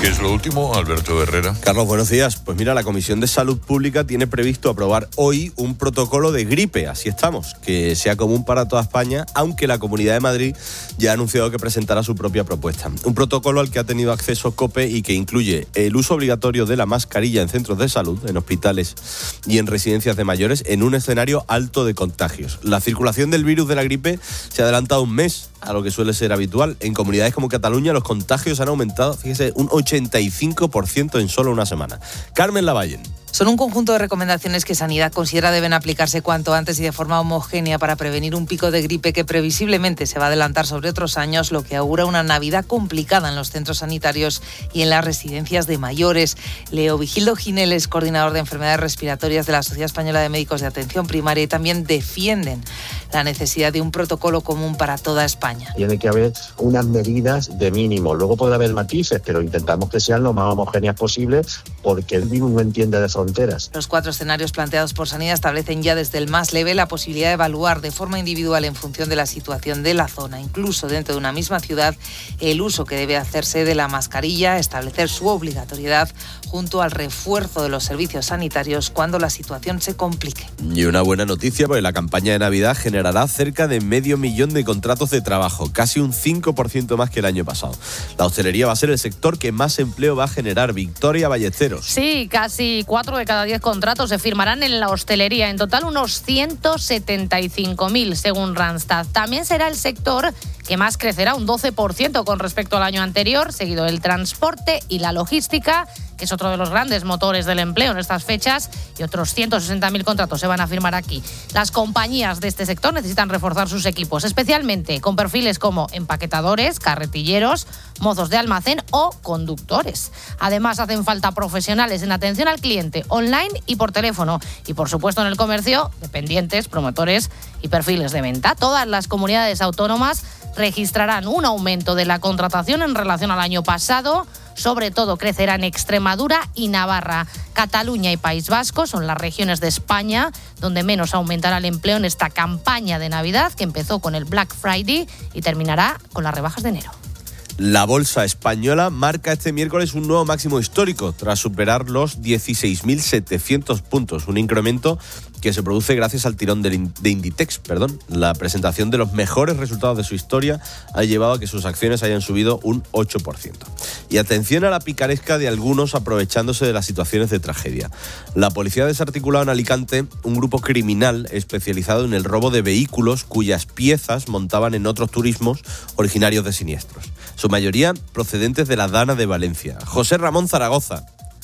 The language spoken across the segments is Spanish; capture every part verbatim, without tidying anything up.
¿Qué es lo último, Alberto Herrera? Carlos, buenos días. Pues mira, la Comisión de Salud Pública tiene previsto aprobar hoy un protocolo de gripe, así estamos, que sea común para toda España, aunque la Comunidad de Madrid ya ha anunciado que presentará su propia propuesta. Un protocolo al que ha tenido acceso COPE y que incluye el uso obligatorio de la mascarilla en centros de salud, en hospitales y en residencias de mayores, en un escenario alto de contagios. La circulación del virus de la gripe se ha adelantado un mes a lo que suele ser habitual. En comunidades como Cataluña los contagios han aumentado, fíjese, un ochenta y cinco por ciento en solo una semana. Carmen Lavallen. Son un conjunto de recomendaciones que Sanidad considera deben aplicarse cuanto antes y de forma homogénea para prevenir un pico de gripe que previsiblemente se va a adelantar sobre otros años, lo que augura una Navidad complicada en los centros sanitarios y en las residencias de mayores. Leo Vigildo Gineles, coordinador de enfermedades respiratorias de la Sociedad Española de Médicos de Atención Primaria, y también defienden la necesidad de un protocolo común para toda España. Tiene que haber unas medidas de mínimo. Luego podrá haber matices, pero intentamos que sean lo más homogéneas posible porque el virus no entiende de fronteras. Los cuatro escenarios planteados por Sanidad establecen ya desde el más leve la posibilidad de evaluar de forma individual en función de la situación de la zona, incluso dentro de una misma ciudad, el uso que debe hacerse de la mascarilla, establecer su obligatoriedad junto al refuerzo de los servicios sanitarios cuando la situación se complique. Y una buena noticia, porque la campaña de Navidad generará cerca de medio millón de contratos de trabajo, casi un cinco por ciento más que el año pasado. La hostelería va a ser el sector que más empleo va a generar. Victoria Ballesteros. Sí, casi cuatro de cada diez contratos se firmarán en la hostelería. En total, unos ciento setenta y cinco mil, según Randstad. También será el sector que más crecerá, un doce por ciento con respecto al año anterior, seguido el transporte y la logística, que es otro de los grandes motores del empleo en estas fechas, y otros ciento sesenta mil contratos se van a firmar aquí. Las compañías de este sector necesitan reforzar sus equipos, especialmente con perfiles como empaquetadores, carretilleros, mozos de almacén o conductores. Además, hacen falta profesionales en atención al cliente, online y por teléfono. Y, por supuesto, en el comercio, dependientes, promotores y perfiles de venta. Todas las comunidades autónomas registrarán un aumento de la contratación en relación al año pasado. Sobre todo crecerán Extremadura y Navarra. Cataluña y País Vasco son las regiones de España donde menos aumentará el empleo en esta campaña de Navidad, que empezó con el Black Friday y terminará con las rebajas de enero. La bolsa española marca este miércoles un nuevo máximo histórico tras superar los dieciséis mil setecientos puntos, un incremento que se produce gracias al tirón de Inditex. Perdón. La presentación de los mejores resultados de su historia ha llevado a que sus acciones hayan subido un ocho por ciento. Y atención a la picaresca de algunos aprovechándose de las situaciones de tragedia. La policía ha desarticulado en Alicante un grupo criminal especializado en el robo de vehículos cuyas piezas montaban en otros turismos originarios de siniestros. Su mayoría procedentes de la Dana de Valencia. José Ramón Zaragoza.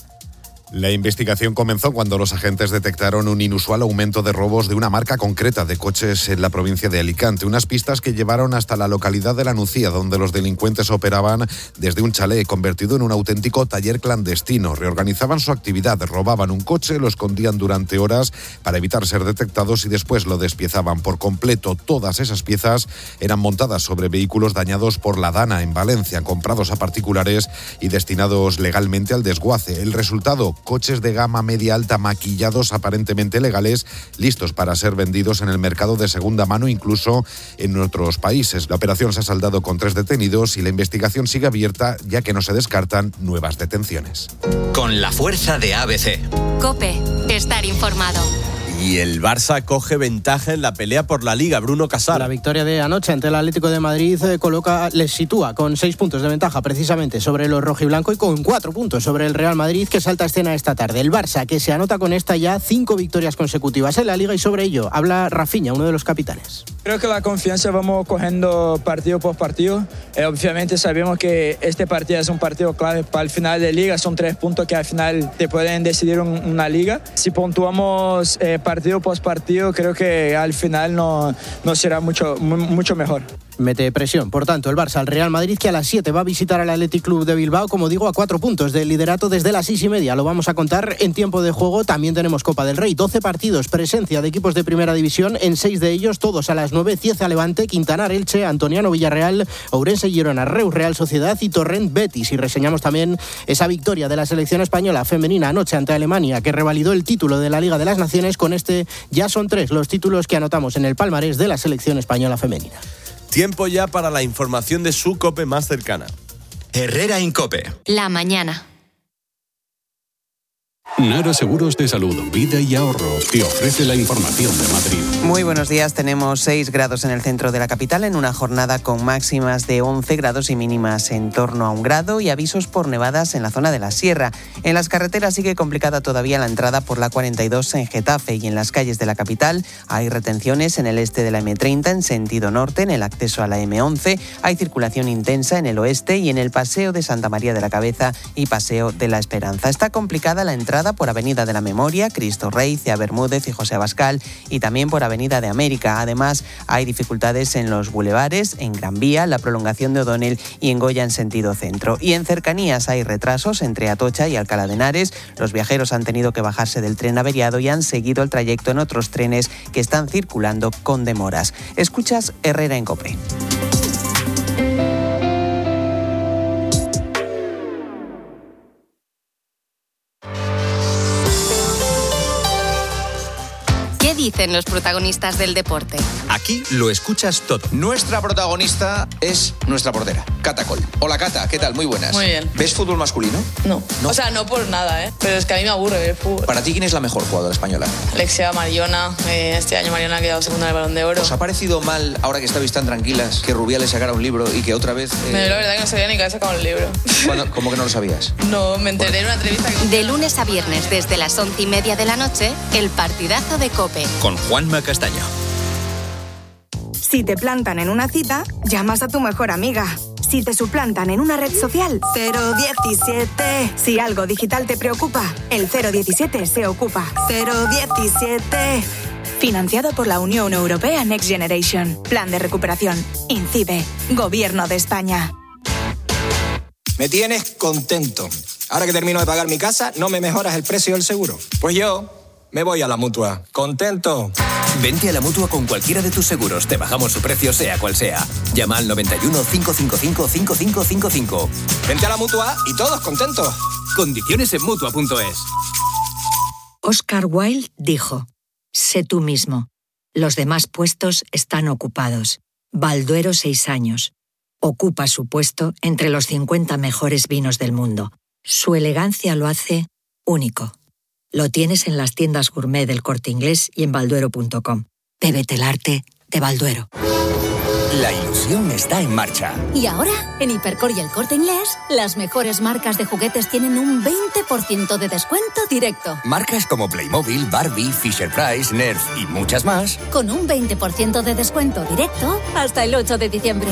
La investigación comenzó cuando los agentes detectaron un inusual aumento de robos de una marca concreta de coches en la provincia de Alicante. Unas pistas que llevaron hasta la localidad de La Nucía, donde los delincuentes operaban desde un chalet convertido en un auténtico taller clandestino. Reorganizaban su actividad, robaban un coche, lo escondían durante horas para evitar ser detectados y después lo despiezaban por completo. Todas esas piezas eran montadas sobre vehículos dañados por la Dana en Valencia, comprados a particulares y destinados legalmente al desguace. El resultado: coches de gama media-alta maquillados aparentemente legales, listos para ser vendidos en el mercado de segunda mano, incluso en otros países. La operación se ha saldado con tres detenidos y la investigación sigue abierta, ya que no se descartan nuevas detenciones. Con la fuerza de A B C. COPE, estar informado. Y el Barça coge ventaja en la pelea por la Liga. Bruno Casar. La victoria de anoche ante el Atlético de Madrid eh, coloca, les sitúa con seis puntos de ventaja precisamente sobre los rojiblanco y con cuatro puntos sobre el Real Madrid, que salta a escena esta tarde. El Barça, que se anota con esta ya cinco victorias consecutivas en la Liga, y sobre ello habla Rafinha, uno de los capitanes. Creo que la confianza vamos cogiendo partido por partido. Eh, obviamente sabemos que este partido es un partido clave para el final de Liga. Son tres puntos que al final te pueden decidir un, una Liga. Si puntuamos eh, partido por partido, creo que al final no, no será mucho, mucho mejor. Mete presión, por tanto, el Barça al Real Madrid, que a las siete va a visitar al Athletic Club de Bilbao, como digo, a cuatro puntos del liderato desde las seis y media. Lo vamos a contar en tiempo de juego. También tenemos Copa del Rey, doce partidos, presencia de equipos de primera división, en seis de ellos, todos a las nueve, Cieza Levante, Quintanar Elche, Antoniano Villarreal, Ourense Girona, Reus Real Sociedad y Torrent Betis. Y reseñamos también esa victoria de la selección española femenina anoche ante Alemania, que revalidó el título de la Liga de las Naciones. Con este ya son tres los títulos que anotamos en el palmarés de la selección española femenina. Tiempo ya para la información de su COPE más cercana. Herrera Incope. La mañana. Nara Seguros de Salud, Vida y Ahorro te ofrece la información de Madrid. Muy buenos días, tenemos seis grados en el centro de la capital en una jornada con máximas de once grados y mínimas en torno a un grado y avisos por nevadas en la zona de la Sierra. En las carreteras sigue complicada todavía la entrada por la cuarenta y dos en Getafe y en las calles de la capital hay retenciones en el este de la eme treinta en sentido norte, en el acceso a la eme once, hay circulación intensa en el oeste y en el Paseo de Santa María de la Cabeza y Paseo de la Esperanza. Está complicada la entrada por Avenida de la Memoria, Cristo Rey, Cea Bermúdez y José Abascal y también por Avenida de América. Además, hay dificultades en los bulevares, en Gran Vía, la prolongación de O'Donnell y en Goya en sentido centro. Y en cercanías hay retrasos entre Atocha y Alcalá de Henares. Los viajeros han tenido que bajarse del tren averiado y han seguido el trayecto en otros trenes que están circulando con demoras. Escuchas Herrera en COPE. ¿Qué dicen los protagonistas del deporte? Aquí lo escuchas todo. Nuestra protagonista es nuestra portera, Cata Coll. Hola Cata, ¿qué tal? Muy buenas. Muy bien. ¿Ves fútbol masculino? No. no. O sea, no por nada, ¿eh? Pero es que a mí me aburre ver fútbol. ¿Para ti quién es la mejor jugadora española? Alexia, Mariona. Eh, este año Mariona ha quedado segunda en el Balón de Oro. ¿Os ha parecido mal, ahora que estabais tan tranquilas, que Rubiales sacara un libro y que otra vez... Eh... Me la verdad que no sabía ni que había sacado el libro. Bueno, ¿cómo que no lo sabías? No, me enteré en una entrevista que... De lunes a viernes, desde las once y media de la noche, el partidazo de COPE. Con Juanma Castaño. Si te plantan en una cita, llamas a tu mejor amiga. Si te suplantan en una red social, cero diecisiete. Si algo digital te preocupa, el cero diecisiete se ocupa. cero diecisiete. Financiado por la Unión Europea Next Generation. Plan de recuperación. INCIBE. Gobierno de España. Me tienes contento. Ahora que termino de pagar mi casa, ¿no me mejoras el precio del seguro? Pues yo me voy a la Mutua. ¿Contento? Vente a la Mutua con cualquiera de tus seguros. Te bajamos su precio, sea cual sea. Llama al noventa y uno, cincuenta y cinco, cincuenta y cinco cincuenta y cinco. Vente a la Mutua y todos contentos. Condiciones en Mutua punto es. Oscar Wilde dijo: sé tú mismo. Los demás puestos están ocupados. Balduero, seis años. Ocupa su puesto entre los cincuenta mejores vinos del mundo. Su elegancia lo hace único. Lo tienes en las tiendas gourmet del Corte Inglés y en balduero punto com. Bébete el arte de Balduero. La ilusión está en marcha. Y ahora, en Hipercor y el Corte Inglés, las mejores marcas de juguetes tienen un veinte por ciento de descuento directo. Marcas como Playmobil, Barbie, Fisher-Price, Nerf y muchas más. Con un veinte por ciento de descuento directo hasta el ocho de diciembre.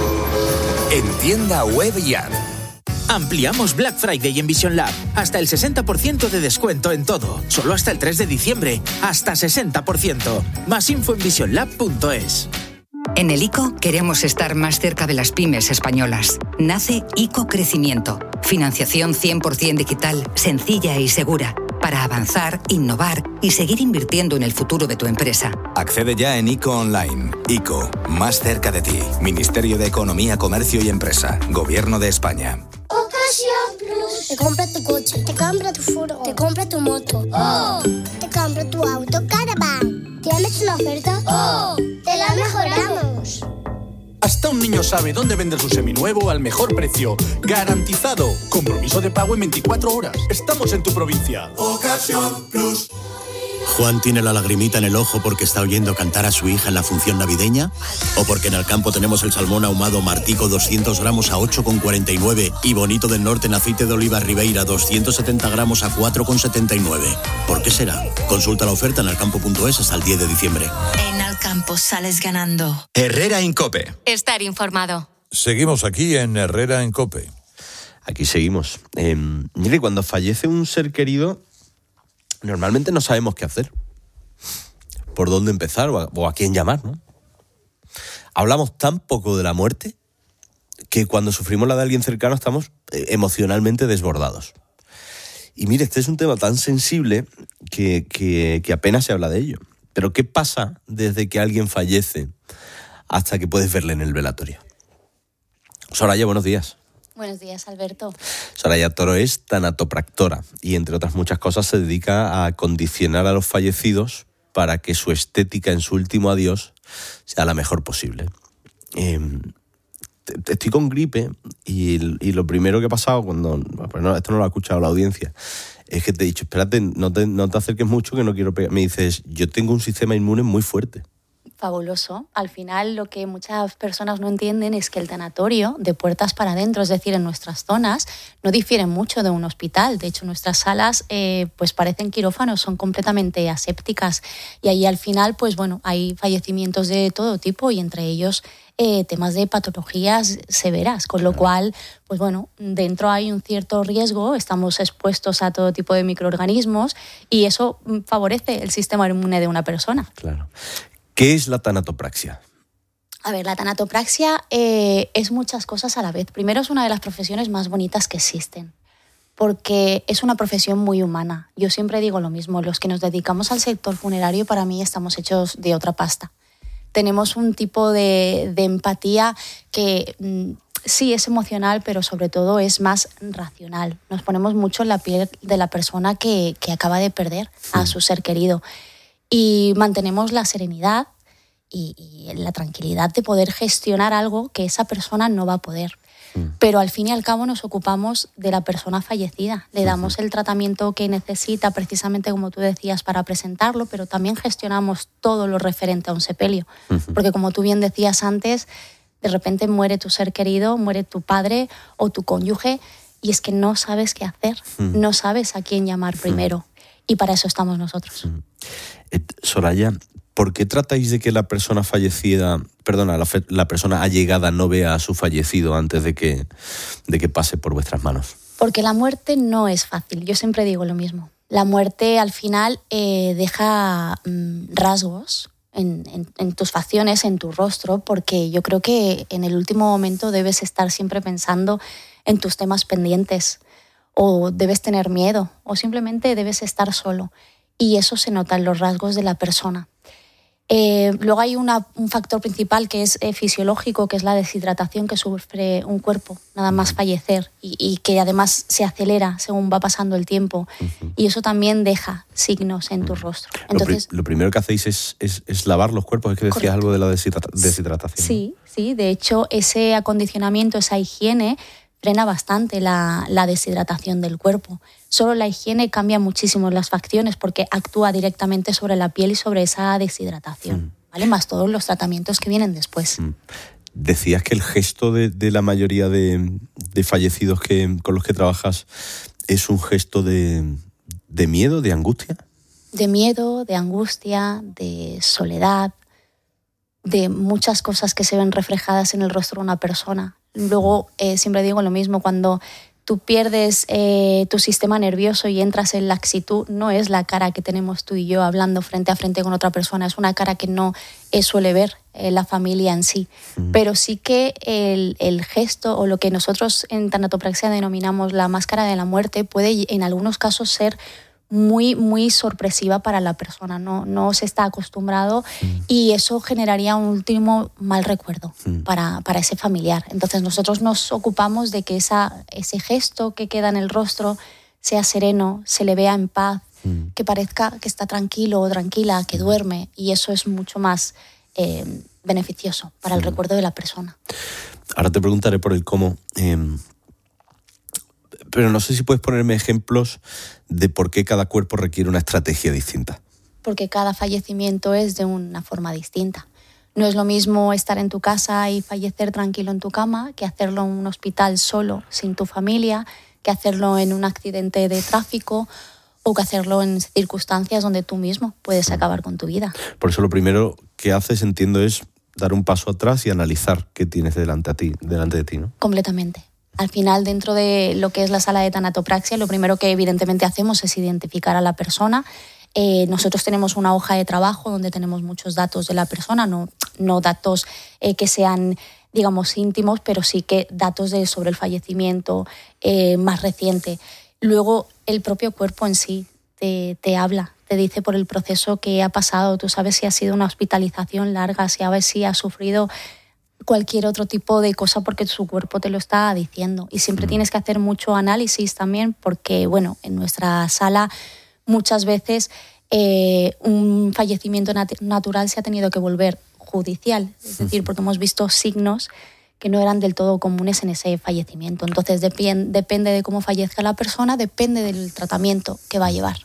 En tienda web y app. Ampliamos Black Friday en Vision Lab. Hasta el sesenta por ciento de descuento en todo. Solo hasta el tres de diciembre. Hasta sesenta por ciento. Más info en vision lab punto es. En el ICO queremos estar más cerca de las pymes españolas. Nace ICO Crecimiento. Financiación cien por ciento digital, sencilla y segura. Para avanzar, innovar y seguir invirtiendo en el futuro de tu empresa. Accede ya en ICO Online. ICO, más cerca de ti. Ministerio de Economía, Comercio y Empresa. Gobierno de España. Ocasión Plus. Te compra tu coche, te compra tu furgo, te compra tu moto. ¡Oh! Te compra tu auto Caravan. ¿Tienes una oferta? ¡Oh! ¡Te la mejoramos! Hasta un niño sabe dónde vender su seminuevo al mejor precio. ¡Garantizado! Compromiso de pago en veinticuatro horas. Estamos en tu provincia. Ocasión Plus. ¿Juan tiene la lagrimita en el ojo porque está oyendo cantar a su hija en la función navideña? ¿O porque en el campo tenemos el salmón ahumado Martico doscientos gramos a ocho con cuarenta y nueve y Bonito del Norte en aceite de oliva Ribeira doscientos setenta gramos a cuatro con setenta y nueve? ¿Por qué será? Consulta la oferta en alcampo punto es hasta el diez de diciembre. En Alcampo sales ganando. Herrera Incope. Estar informado. Seguimos aquí en Herrera en COPE. Aquí seguimos. Eh, mire, cuando fallece un ser querido, normalmente no sabemos qué hacer, por dónde empezar o a, o a quién llamar, ¿no? Hablamos tan poco de la muerte que cuando sufrimos la de alguien cercano estamos eh, emocionalmente desbordados. Y mire, este es un tema tan sensible que, que, que apenas se habla de ello. Pero ¿qué pasa desde que alguien fallece hasta que puedes verle en el velatorio? Soraya, buenos días. Buenos días, Alberto. Soraya Toro es tanatopractora y, entre otras muchas cosas, se dedica a condicionar a los fallecidos para que su estética en su último adiós sea la mejor posible. Eh, estoy con gripe y, y lo primero que ha pasado cuando, bueno, esto no lo ha escuchado la audiencia, es que te he dicho, espérate, no te, no te acerques mucho que no quiero pegar. Me dices, yo tengo un sistema inmune muy fuerte. Fabuloso. Al final, lo que muchas personas no entienden es que el tanatorio, de puertas para adentro, es decir, en nuestras zonas, no difiere mucho de un hospital. De hecho, nuestras salas eh, pues parecen quirófanos, son completamente asépticas. Y ahí al final, pues bueno, hay fallecimientos de todo tipo y entre ellos eh, temas de patologías severas. Con lo cual, pues bueno, dentro hay un cierto riesgo, estamos expuestos a todo tipo de microorganismos y eso favorece el sistema inmune de una persona. Claro. ¿Qué es la tanatopraxia? A ver, la tanatopraxia eh, es muchas cosas a la vez. Primero, es una de las profesiones más bonitas que existen, porque es una profesión muy humana. Yo siempre digo lo mismo, los que nos dedicamos al sector funerario, para mí estamos hechos de otra pasta. Tenemos un tipo de, de empatía que mm, sí es emocional, pero sobre todo es más racional. Nos ponemos mucho en la piel de la persona que, que acaba de perder a su ser querido. Y mantenemos la serenidad y, y la tranquilidad de poder gestionar algo que esa persona no va a poder. Mm. Pero al fin y al cabo nos ocupamos de la persona fallecida. Le damos uh-huh. el tratamiento que necesita, precisamente como tú decías, para presentarlo, pero también gestionamos todo lo referente a un sepelio. Uh-huh. Porque como tú bien decías antes, de repente muere tu ser querido, muere tu padre o tu cónyuge y es que no sabes qué hacer, uh-huh. no sabes a quién llamar primero. Uh-huh. Y para eso estamos nosotros. Uh-huh. Soraya, ¿por qué tratáis de que la persona fallecida, perdona, la, fe, la persona allegada no vea a su fallecido antes de que, de que pase por vuestras manos? Porque la muerte no es fácil, yo siempre digo lo mismo. La muerte al final eh, deja mm, rasgos en, en, en tus facciones, en tu rostro, porque yo creo que en el último momento debes estar siempre pensando en tus temas pendientes, o debes tener miedo, o simplemente debes estar solo. Y eso se nota en los rasgos de la persona. Eh, luego hay una, un factor principal que es eh, fisiológico, que es la deshidratación que sufre un cuerpo, nada más fallecer, y, y que además se acelera según va pasando el tiempo. Uh-huh. Y eso también deja signos en tu rostro. Entonces, lo, pri- lo primero que hacéis es, es, es lavar los cuerpos, es que decías correcto. Algo de la deshidrat- deshidratación. Sí, sí, de hecho ese acondicionamiento, esa higiene, frena bastante la, la deshidratación del cuerpo. Solo la higiene cambia muchísimo las facciones porque actúa directamente sobre la piel y sobre esa deshidratación, mm. ¿vale? Más todos los tratamientos que vienen después. Mm. Decías que el gesto de, de la mayoría de, de fallecidos que, con los que trabajas es un gesto de, de miedo, de angustia. De miedo, de angustia, de soledad, de muchas cosas que se ven reflejadas en el rostro de una persona. Luego, eh, siempre digo lo mismo, cuando tú pierdes eh, tu sistema nervioso y entras en laxitud, no es la cara que tenemos tú y yo hablando frente a frente con otra persona, es una cara que no eh, suele ver eh, la familia en sí. Mm. Pero sí que el, el gesto, o lo que nosotros en tanatopraxia denominamos la máscara de la muerte, puede en algunos casos ser muy, muy sorpresiva para la persona, no, no se está acostumbrado mm. y eso generaría un último mal recuerdo mm. para, para ese familiar. Entonces nosotros nos ocupamos de que esa, ese gesto que queda en el rostro sea sereno, se le vea en paz, mm. que parezca que está tranquilo o tranquila, que duerme, y eso es mucho más eh, beneficioso para el mm. recuerdo de la persona. Ahora te preguntaré por el cómo... Eh... Pero no sé si puedes ponerme ejemplos de por qué cada cuerpo requiere una estrategia distinta. Porque cada fallecimiento es de una forma distinta. No es lo mismo estar en tu casa y fallecer tranquilo en tu cama que hacerlo en un hospital solo, sin tu familia, que hacerlo en un accidente de tráfico o que hacerlo en circunstancias donde tú mismo puedes acabar con tu vida. Por eso lo primero que haces, entiendo, es dar un paso atrás y analizar qué tienes delante, a ti, delante de ti, ¿no? Completamente. Al final, dentro de lo que es la sala de tanatopraxia, lo primero que evidentemente hacemos es identificar a la persona. Eh, nosotros tenemos una hoja de trabajo donde tenemos muchos datos de la persona, no, no datos eh, que sean, digamos, íntimos, pero sí que datos de, sobre el fallecimiento eh, más reciente. Luego, el propio cuerpo en sí te, te habla, te dice por el proceso que ha pasado. Tú sabes si ha sido una hospitalización larga, si sabes si ha sufrido cualquier otro tipo de cosa porque su cuerpo te lo está diciendo. Y siempre tienes que hacer mucho análisis también porque, bueno, en nuestra sala muchas veces eh, un fallecimiento nat- natural se ha tenido que volver judicial. Es decir, porque hemos visto signos que no eran del todo comunes en ese fallecimiento. Entonces depend, depende de cómo fallezca la persona, depende del tratamiento que va a llevar.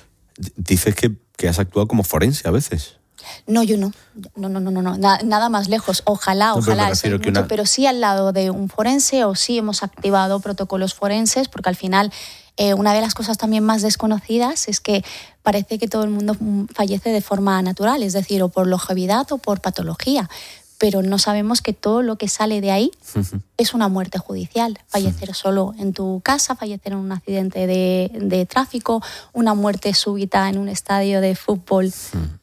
Dices que, que has actuado como forense a veces. No, yo no. No, no, no, no, no. Nada, nada más lejos. Ojalá, No, pero ojalá. me es refiero que mucho, una- pero sí al lado de un forense, o sí hemos activado protocolos forenses, porque al final eh, una de las cosas también más desconocidas es que parece que todo el mundo mm, fallece de forma natural, es decir, o por longevidad o por patología, pero no sabemos que todo lo que sale de ahí es una muerte judicial. Fallecer solo en tu casa, fallecer en un accidente de, de tráfico, una muerte súbita en un estadio de fútbol.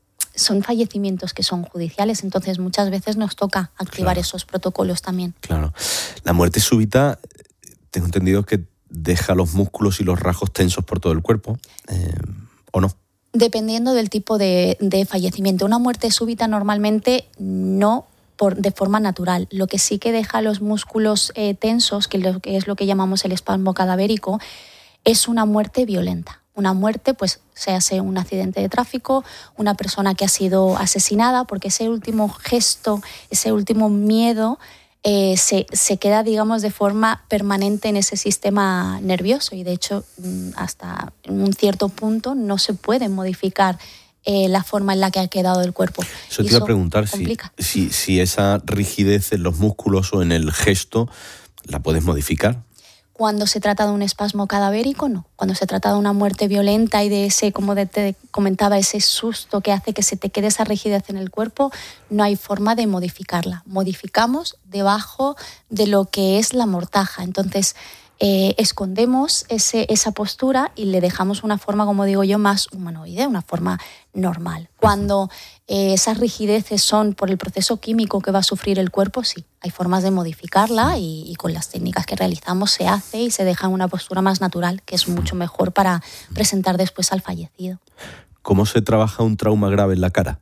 Son fallecimientos que son judiciales, entonces muchas veces nos toca activar Claro. esos protocolos también. Claro. La muerte súbita, tengo entendido que deja los músculos y los rasgos tensos por todo el cuerpo, eh, ¿o no? Dependiendo del tipo de, de fallecimiento. Una muerte súbita normalmente no por, de forma natural. Lo que sí que deja los músculos eh, tensos, que, lo, que es lo que llamamos el espasmo cadavérico, es una muerte violenta. Una muerte, pues, se hace un accidente de tráfico, una persona que ha sido asesinada, porque ese último gesto, ese último miedo, eh, se, se queda, digamos, de forma permanente en ese sistema nervioso. Y, de hecho, mm, hasta un cierto punto no se puede modificar eh, la forma en la que ha quedado el cuerpo. Eso Y te iba a preguntar si, complica. si, si esa rigidez en los músculos o en el gesto la puedes modificar. Cuando se trata de un espasmo cadavérico, no. Cuando se trata de una muerte violenta y de ese, como de- te comentaba, ese susto que hace que se te quede esa rigidez en el cuerpo, no hay forma de modificarla. Modificamos debajo de lo que es la mortaja. Entonces, eh, escondemos ese, esa postura y le dejamos una forma, como digo yo, más humanoide, una forma normal. Cuando eh, esas rigideces son por el proceso químico que va a sufrir el cuerpo, sí, hay formas de modificarla y, y con las técnicas que realizamos se hace y se deja una postura más natural, que es mucho mejor para presentar después al fallecido. ¿Cómo se trabaja un trauma grave en la cara?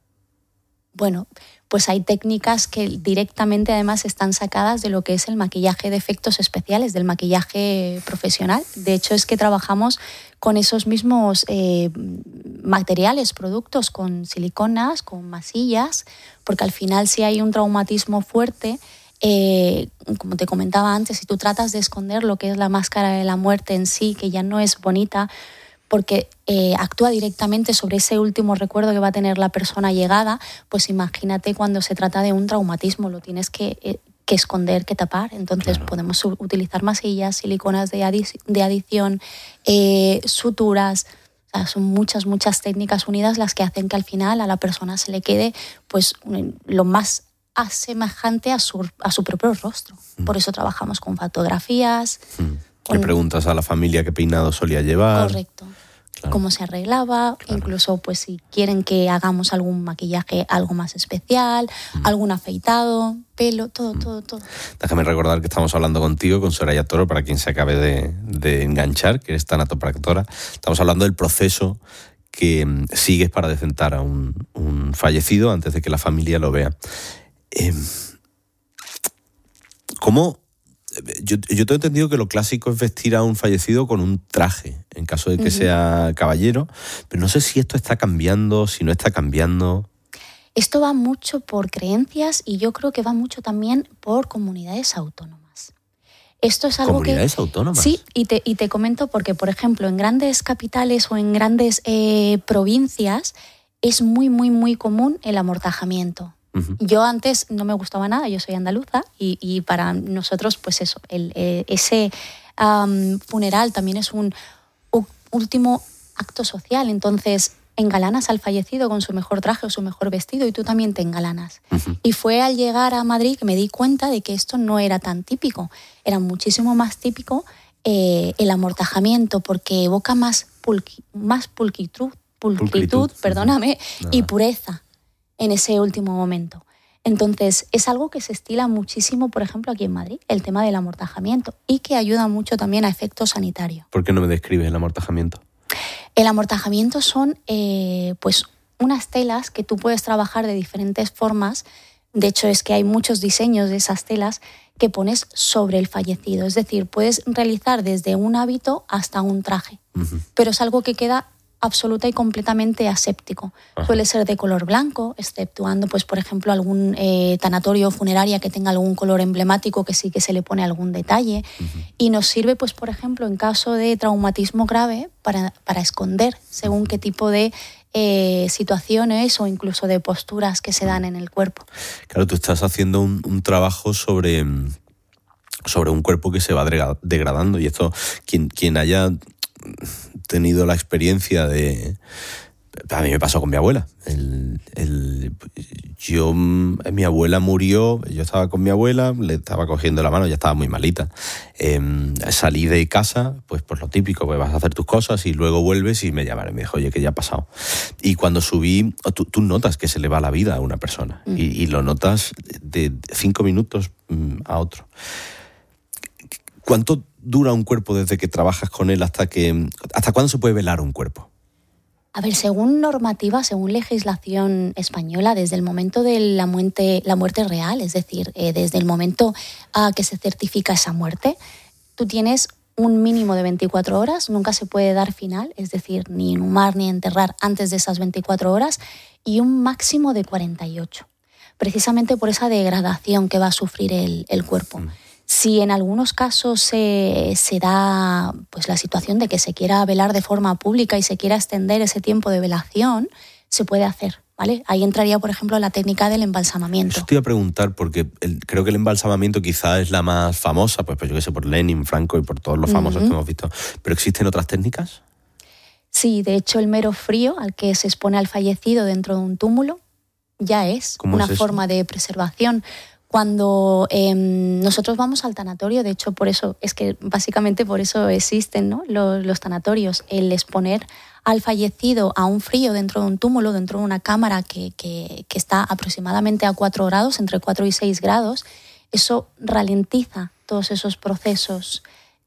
Bueno, pues hay técnicas que directamente además están sacadas de lo que es el maquillaje de efectos especiales, del maquillaje profesional. De hecho, es que trabajamos con esos mismos eh, materiales, productos, con siliconas, con masillas, porque al final si hay un traumatismo fuerte, eh, como te comentaba antes, si tú tratas de esconder lo que es la máscara de la muerte en sí, que ya no es bonita, porque eh, actúa directamente sobre ese último recuerdo que va a tener la persona llegada, pues imagínate cuando se trata de un traumatismo, lo tienes que, eh, que esconder, que tapar. Entonces claro. podemos u- utilizar masillas, siliconas de, adi- de adición, eh, suturas. O sea, son muchas, muchas técnicas unidas las que hacen que al final a la persona se le quede pues lo más asemejante a su, a su propio rostro. Mm. Por eso trabajamos con fotografías. Mm. Le preguntas a la familia qué peinado solía llevar. Correcto. Claro. Cómo se arreglaba, claro. Incluso pues si quieren que hagamos algún maquillaje algo más especial, mm. algún afeitado, pelo, todo, mm. todo, todo. Déjame recordar que estamos hablando contigo, con Soraya Toro, para quien se acabe de, de enganchar, que eres tanatopractora. Estamos hablando del proceso que sigues para decentar a un, un fallecido antes de que la familia lo vea. Eh, ¿Cómo...? Yo, yo tengo entendido que lo clásico es vestir a un fallecido con un traje, en caso de que uh-huh. sea caballero, pero no sé si esto está cambiando, si no está cambiando. Esto va mucho por creencias y yo creo que va mucho también por comunidades autónomas. Esto es algo ¿Comunidades que, autónomas? Sí, y te, y te comento porque, por ejemplo, en grandes capitales o en grandes eh, provincias es muy, muy, muy común el amortajamiento. Yo antes no me gustaba nada, yo soy andaluza y, y para nosotros pues eso, el, eh, ese um, funeral también es un u- último acto social, entonces engalanas al fallecido con su mejor traje o su mejor vestido y tú también te engalanas. Uh-huh. Y fue al llegar a Madrid que me di cuenta de que esto no era tan típico, era muchísimo más típico eh, el amortajamiento porque evoca más, pulqui, más pulcritud, pulcritud, pulcritud perdóname, uh-huh. y pureza en ese último momento. Entonces, es algo que se estila muchísimo, por ejemplo, aquí en Madrid, el tema del amortajamiento, y que ayuda mucho también a efectos sanitarios. ¿Por qué no me describes el amortajamiento? El amortajamiento son eh, pues unas telas que tú puedes trabajar de diferentes formas. De hecho, es que hay muchos diseños de esas telas que pones sobre el fallecido. Es decir, puedes realizar desde un hábito hasta un traje. Uh-huh. Pero es algo que queda absoluta y completamente aséptico. Ajá. Suele ser de color blanco, exceptuando, pues, por ejemplo, algún eh, tanatorio o funeraria que tenga algún color emblemático que sí que se le pone algún detalle. Uh-huh. Y nos sirve, pues, por ejemplo, en caso de traumatismo grave, para, para esconder según qué tipo de eh, situaciones o incluso de posturas que se dan en el cuerpo. Claro, tú estás haciendo un, un trabajo sobre, sobre un cuerpo que se va degradando, y esto, quien, quien haya tenido la experiencia de... A mí me pasó con mi abuela. El, el, yo, mi abuela murió, yo estaba con mi abuela, le estaba cogiendo la mano, ya estaba muy malita. Eh, salí de casa, pues por lo típico, pues vas a hacer tus cosas y luego vuelves y me llamaron y me dijo, oye, que ya ha pasado. Y cuando subí, tú, tú notas que se le va la vida a una persona, mm. y, y lo notas de cinco minutos a otro. ¿Cuánto dura un cuerpo desde que trabajas con él hasta que... ¿Hasta cuándo se puede velar un cuerpo? A ver, según normativa, según legislación española, desde el momento de la muerte, la muerte real, es decir, eh, desde el momento a que se certifica esa muerte, tú tienes un mínimo de veinticuatro horas, nunca se puede dar final, es decir, ni inhumar ni enterrar antes de esas veinticuatro horas, y un máximo de cuarenta y ocho, precisamente por esa degradación que va a sufrir el, el cuerpo. Mm. Si en algunos casos se, se da pues, la situación de que se quiera velar de forma pública y se quiera extender ese tiempo de velación, se puede hacer, ¿vale? Ahí entraría, por ejemplo, la técnica del embalsamamiento. Eso te iba a preguntar, porque el, creo que el embalsamamiento quizás es la más famosa, pues, pues yo qué sé, por Lenin, Franco y por todos los famosos uh-huh. que hemos visto. ¿Pero existen otras técnicas? Sí, de hecho, el mero frío al que se expone al fallecido dentro de un túmulo ya es una es forma de preservación. Cuando eh, nosotros vamos al tanatorio, de hecho, por eso es que básicamente por eso existen, ¿no? los, los tanatorios, el exponer al fallecido a un frío dentro de un túmulo, dentro de una cámara que, que, que está aproximadamente a cuatro grados, entre cuatro y seis grados, eso ralentiza todos esos procesos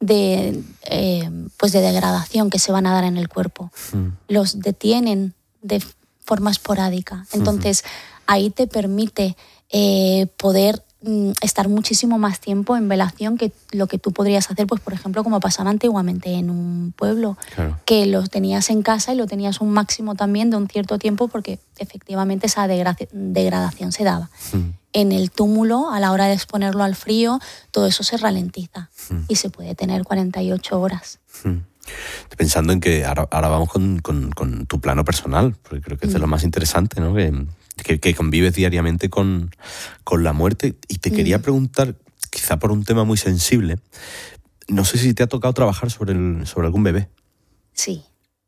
de, eh, pues de degradación que se van a dar en el cuerpo. Mm. Los detienen de forma esporádica. Entonces, mm-hmm. ahí te permite Eh, poder mm, estar muchísimo más tiempo en velación que lo que tú podrías hacer, pues por ejemplo, como pasaba antiguamente en un pueblo, claro. que lo tenías en casa y lo tenías un máximo también de un cierto tiempo porque efectivamente esa degra- degradación se daba. Mm. En el túmulo, a la hora de exponerlo al frío, todo eso se ralentiza mm. y se puede tener cuarenta y ocho horas. Mm. Pensando en que ahora, ahora vamos con, con, con tu plano personal, porque creo que es de lo más interesante, ¿no? Que, que, que convives diariamente con, con la muerte. Y te quería mm. preguntar, quizá por un tema muy sensible, no sé si te ha tocado trabajar sobre, el, sobre algún bebé. Sí.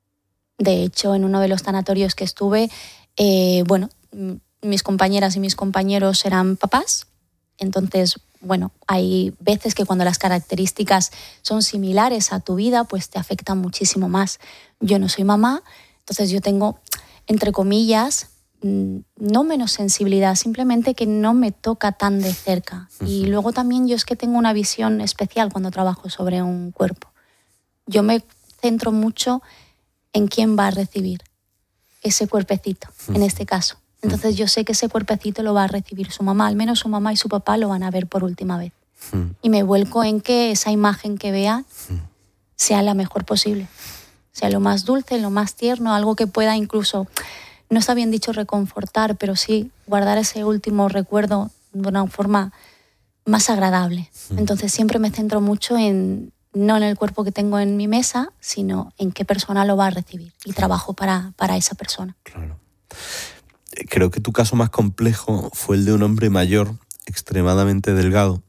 De hecho, en uno de los tanatorios que estuve, eh, bueno, mis compañeras y mis compañeros eran papás. Entonces, bueno, hay veces que cuando las características son similares a tu vida, pues te afectan muchísimo más. Yo no soy mamá, entonces yo tengo, entre comillas, no menos sensibilidad, simplemente que no me toca tan de cerca. Uh-huh. Y luego también yo es que tengo una visión especial cuando trabajo sobre un cuerpo. Yo me centro mucho en quién va a recibir ese cuerpecito, uh-huh. en este caso. Entonces yo sé que ese cuerpecito lo va a recibir su mamá, al menos su mamá y su papá lo van a ver por última vez. Uh-huh. Y me vuelco en que esa imagen que vean uh-huh. sea la mejor posible, sea lo más dulce, lo más tierno, algo que pueda incluso... No está bien dicho reconfortar, pero sí guardar ese último recuerdo de una forma más agradable. Mm. Entonces siempre me centro mucho en, no en el cuerpo que tengo en mi mesa, sino en qué persona lo va a recibir. Y trabajo para, para esa persona. Claro. Creo que tu caso más complejo fue el de un hombre mayor, extremadamente delgado,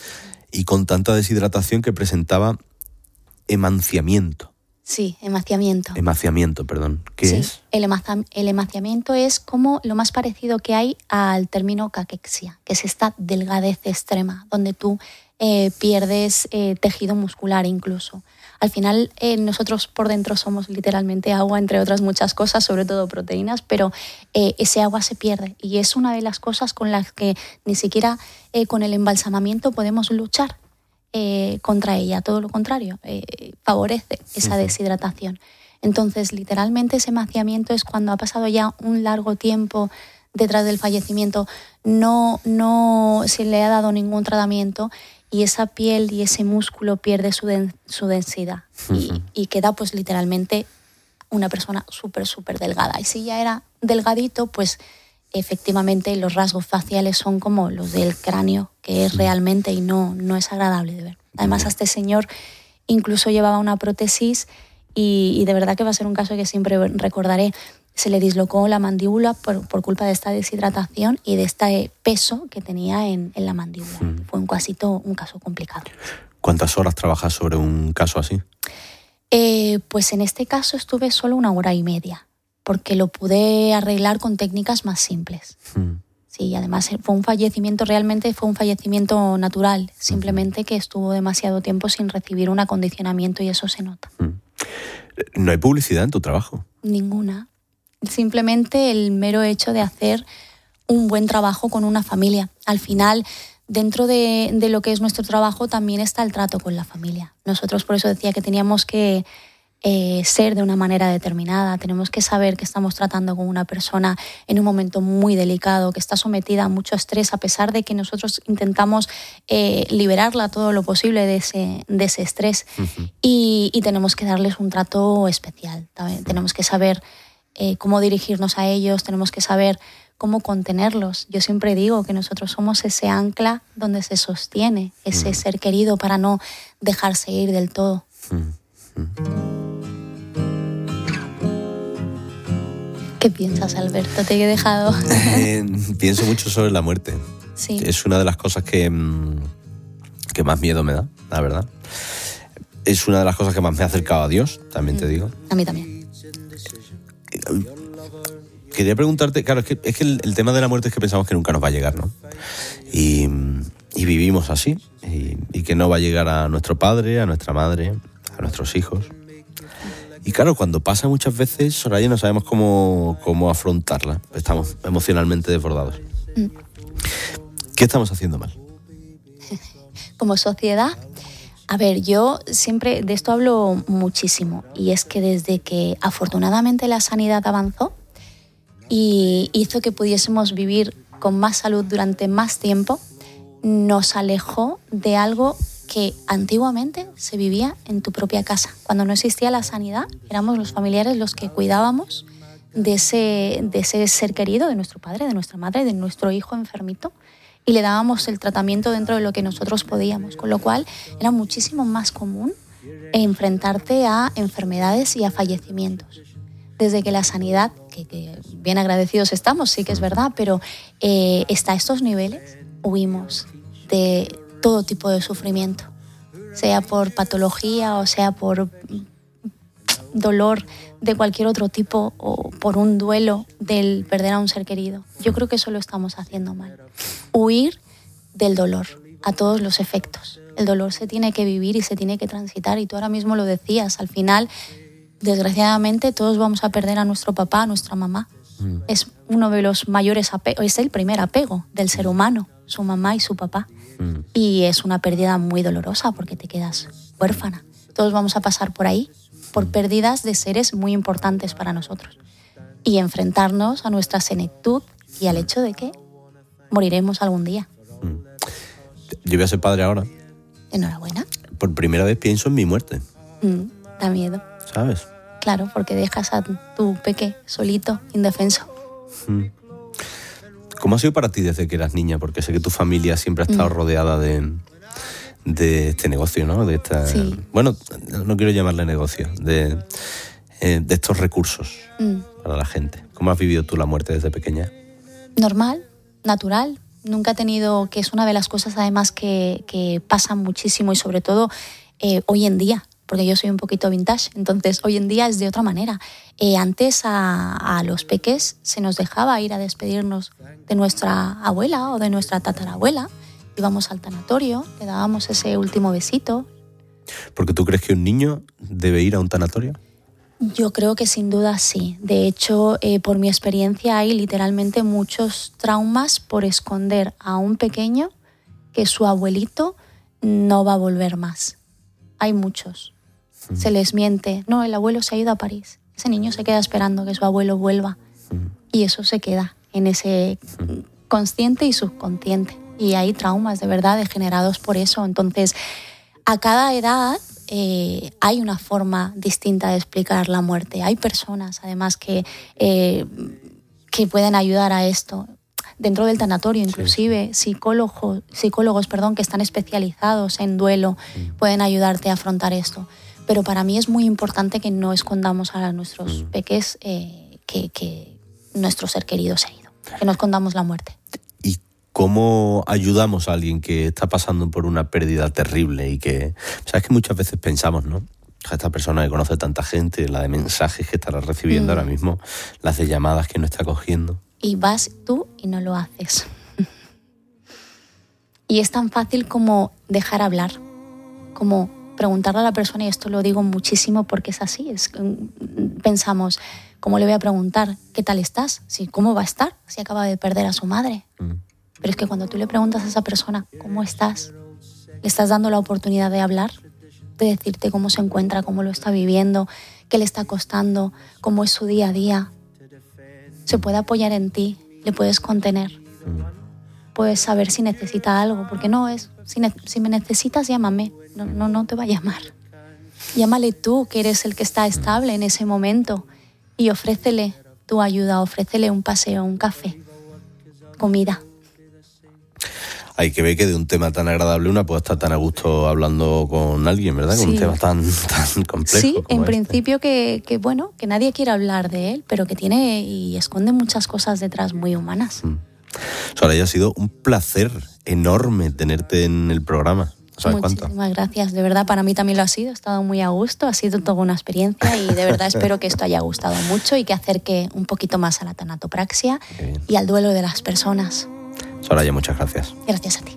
y con tanta deshidratación que presentaba emanciamiento. Sí, emaciamiento. Emaciamiento, perdón. ¿Qué sí, es? El, emaza- el emaciamiento es como lo más parecido que hay al término caquexia, que es esta delgadez extrema, donde tú eh, pierdes eh, tejido muscular incluso. Al final, eh, nosotros por dentro somos literalmente agua, entre otras muchas cosas, sobre todo proteínas, pero eh, ese agua se pierde y es una de las cosas con las que ni siquiera eh, con el embalsamamiento podemos luchar. Eh, contra ella, todo lo contrario, eh, favorece esa deshidratación. Entonces, literalmente ese emaciamiento es cuando ha pasado ya un largo tiempo detrás del fallecimiento, no, no se le ha dado ningún tratamiento y esa piel y ese músculo pierde su, den- su densidad uh-huh. y, y queda pues literalmente una persona súper, súper delgada. Y si ya era delgadito, pues efectivamente los rasgos faciales son como los del cráneo, que es realmente y no, no es agradable de ver. Además, a este señor incluso llevaba una prótesis y, y de verdad que va a ser un caso que siempre recordaré. Se le dislocó la mandíbula por, por culpa de esta deshidratación y de este peso que tenía en, en la mandíbula. Mm. Fue un, casito, un caso complicado. ¿Cuántas horas trabajas sobre un caso así? Eh, pues en este caso estuve solo una hora y media, porque lo pude arreglar con técnicas más simples. Mm. Sí, además fue un fallecimiento, realmente fue un fallecimiento natural, simplemente mm. que estuvo demasiado tiempo sin recibir un acondicionamiento y eso se nota. Mm. ¿No hay publicidad en tu trabajo? Ninguna. Simplemente el mero hecho de hacer un buen trabajo con una familia. Al final, dentro de, de lo que es nuestro trabajo también está el trato con la familia. Nosotros por eso decía que teníamos que eh, ser de una manera determinada, tenemos que saber que estamos tratando con una persona en un momento muy delicado, que está sometida a mucho estrés, a pesar de que nosotros intentamos eh, liberarla todo lo posible de ese, de ese estrés. Uh-huh. y, y tenemos que darles un trato especial. ¿También? Tenemos que saber Eh, cómo dirigirnos a ellos, tenemos que saber cómo contenerlos. Yo siempre digo que nosotros somos ese ancla donde se sostiene ese mm. ser querido para no dejarse ir del todo. Mm. Mm. ¿Qué piensas, Alberto? Te he dejado. eh, pienso mucho sobre la muerte. Sí. Es una de las cosas que, que más miedo me da, la verdad. Es una de las cosas que más me ha acercado a Dios, también mm. te digo. A mí también. Quería preguntarte, claro, es que, es que el, el tema de la muerte es que pensamos que nunca nos va a llegar, ¿no? Y, y vivimos así, y, y que no va a llegar a nuestro padre, a nuestra madre, a nuestros hijos. Y claro, cuando pasa muchas veces, Soraya, no sabemos cómo, cómo afrontarla. Estamos emocionalmente desbordados. Mm. ¿Qué estamos haciendo mal? Como sociedad, a ver, yo siempre de esto hablo muchísimo, y es que desde que afortunadamente la sanidad avanzó y hizo que pudiésemos vivir con más salud durante más tiempo, nos alejó de algo que antiguamente se vivía en tu propia casa. Cuando no existía la sanidad, éramos los familiares los que cuidábamos de ese, de ese ser querido, de nuestro padre, de nuestra madre, de nuestro hijo enfermito, y le dábamos el tratamiento dentro de lo que nosotros podíamos, con lo cual era muchísimo más común enfrentarte a enfermedades y a fallecimientos. Desde que la sanidad, que, que bien agradecidos estamos, sí que es verdad, pero eh, está a estos niveles, huimos de todo tipo de sufrimiento, sea por patología o sea por dolor de cualquier otro tipo o por un duelo del perder a un ser querido. Yo creo que eso lo estamos haciendo mal. Huir del dolor a todos los efectos. El dolor se tiene que vivir y se tiene que transitar, y tú ahora mismo lo decías, al final, desgraciadamente, todos vamos a perder a nuestro papá, a nuestra mamá. Mm. Es uno de los mayores apegos, es el primer apego del ser humano, su mamá y su papá. Mm. Y es una pérdida muy dolorosa porque te quedas huérfana. Todos vamos a pasar por ahí, por pérdidas de seres muy importantes para nosotros. Y enfrentarnos a nuestra senectud y al hecho de que moriremos algún día. Mm. Yo voy a ser padre ahora. Enhorabuena. Por primera vez pienso en mi muerte. Mm, da miedo. ¿Sabes? Claro, porque dejas a tu peque solito, indefenso. Mm. ¿Cómo ha sido para ti desde que eras niña? Porque sé que tu familia siempre ha estado mm. rodeada de, de este negocio, ¿no? De esta, sí. Bueno, no quiero llamarle negocio, de, de estos recursos mm. para la gente. ¿Cómo has vivido tú la muerte desde pequeña? Normal, natural. Nunca he tenido, que es una de las cosas además que, que pasan muchísimo y sobre todo eh, hoy en día, porque yo soy un poquito vintage, entonces hoy en día es de otra manera. Eh, antes a, a los peques se nos dejaba ir a despedirnos de nuestra abuela o de nuestra tatarabuela, íbamos al tanatorio, le dábamos ese último besito. ¿Porque tú crees que un niño debe ir a un tanatorio? Yo creo que sin duda sí. De hecho, eh, por mi experiencia hay literalmente muchos traumas por esconder a un pequeño que su abuelito no va a volver más. Hay muchos. Mm. Se les miente. No, el abuelo se ha ido a París. Ese niño se queda esperando que su abuelo vuelva. Mm. Y eso se queda en ese mm. consciente y subconsciente. Y hay traumas de verdad degenerados por eso. Entonces, a cada edad eh, hay una forma distinta de explicar la muerte. Hay personas, además, que, eh, que pueden ayudar a esto. Dentro del tanatorio, inclusive, sí. psicólogos, psicólogos perdón, que están especializados en duelo mm. pueden ayudarte a afrontar esto. Pero para mí es muy importante que no escondamos a nuestros mm. peques eh, que, que nuestro ser querido se ha ido, que no escondamos la muerte. ¿Cómo ayudamos a alguien que está pasando por una pérdida terrible y que, sabes que muchas veces pensamos, ¿no? Esta persona que conoce tanta gente, la de mensajes que estará recibiendo mm. ahora mismo, las de llamadas que no está cogiendo. Y vas tú y no lo haces. Y es tan fácil como dejar hablar, como preguntarle a la persona, y esto lo digo muchísimo porque es así, es, pensamos, ¿cómo le voy a preguntar qué tal estás? Si, ¿cómo va a estar si acaba de perder a su madre? Mm. Pero es que cuando tú le preguntas a esa persona ¿cómo estás?, le estás dando la oportunidad de hablar, de decirte cómo se encuentra, cómo lo está viviendo, qué le está costando, cómo es su día a día. Se puede apoyar en ti, le puedes contener. Puedes saber si necesita algo, porque no es, si, ne- si me necesitas, llámame, no, no, no te va a llamar. Llámale tú, que eres el que está estable en ese momento, y ofrécele tu ayuda, ofrécele un paseo, un café, comida. Hay que ver que de un tema tan agradable una puede estar tan a gusto hablando con alguien, ¿verdad? Con sí. un tema tan, tan complejo. Sí, en este. principio que, que, bueno, que nadie quiere hablar de él, pero que tiene y esconde muchas cosas detrás muy humanas. Mm. Soraya, ha sido un placer enorme tenerte en el programa. ¿Sabes cuánto? Muchísimas gracias, de verdad para mí también lo ha sido, he estado muy a gusto, ha sido toda una experiencia y de verdad espero que esto haya gustado mucho y que acerque un poquito más a la tanatopraxia y al duelo de las personas. Soraya, muchas gracias. Gracias a ti.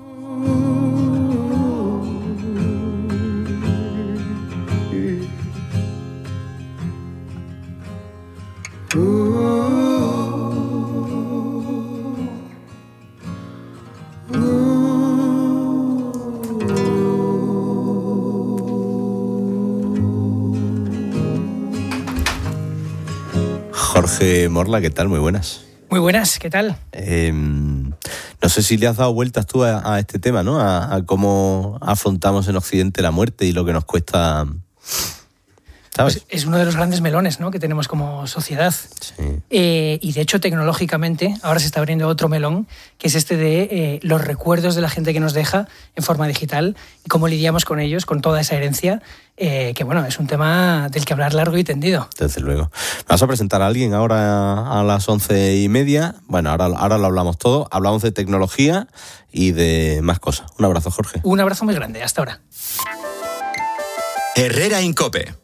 Jorge Morla, ¿qué tal? Muy buenas. Muy buenas, ¿qué tal? Eh, no sé si le has dado vueltas tú a, a este tema, ¿no? A, a cómo afrontamos en Occidente la muerte y lo que nos cuesta, ¿sabes? Pues es uno de los grandes melones, ¿no?, que tenemos como sociedad. Sí. Eh, y de hecho, tecnológicamente, ahora se está abriendo otro melón, que es este de eh, los recuerdos de la gente que nos deja en forma digital y cómo lidiamos con ellos, con toda esa herencia, eh, que bueno, es un tema del que hablar largo y tendido. Desde luego. ¿Vas a presentar a alguien ahora a las once y media? Bueno, ahora, ahora lo hablamos todo. Hablamos de tecnología y de más cosas. Un abrazo, Jorge. Un abrazo muy grande. Hasta ahora. Herrera en COPE.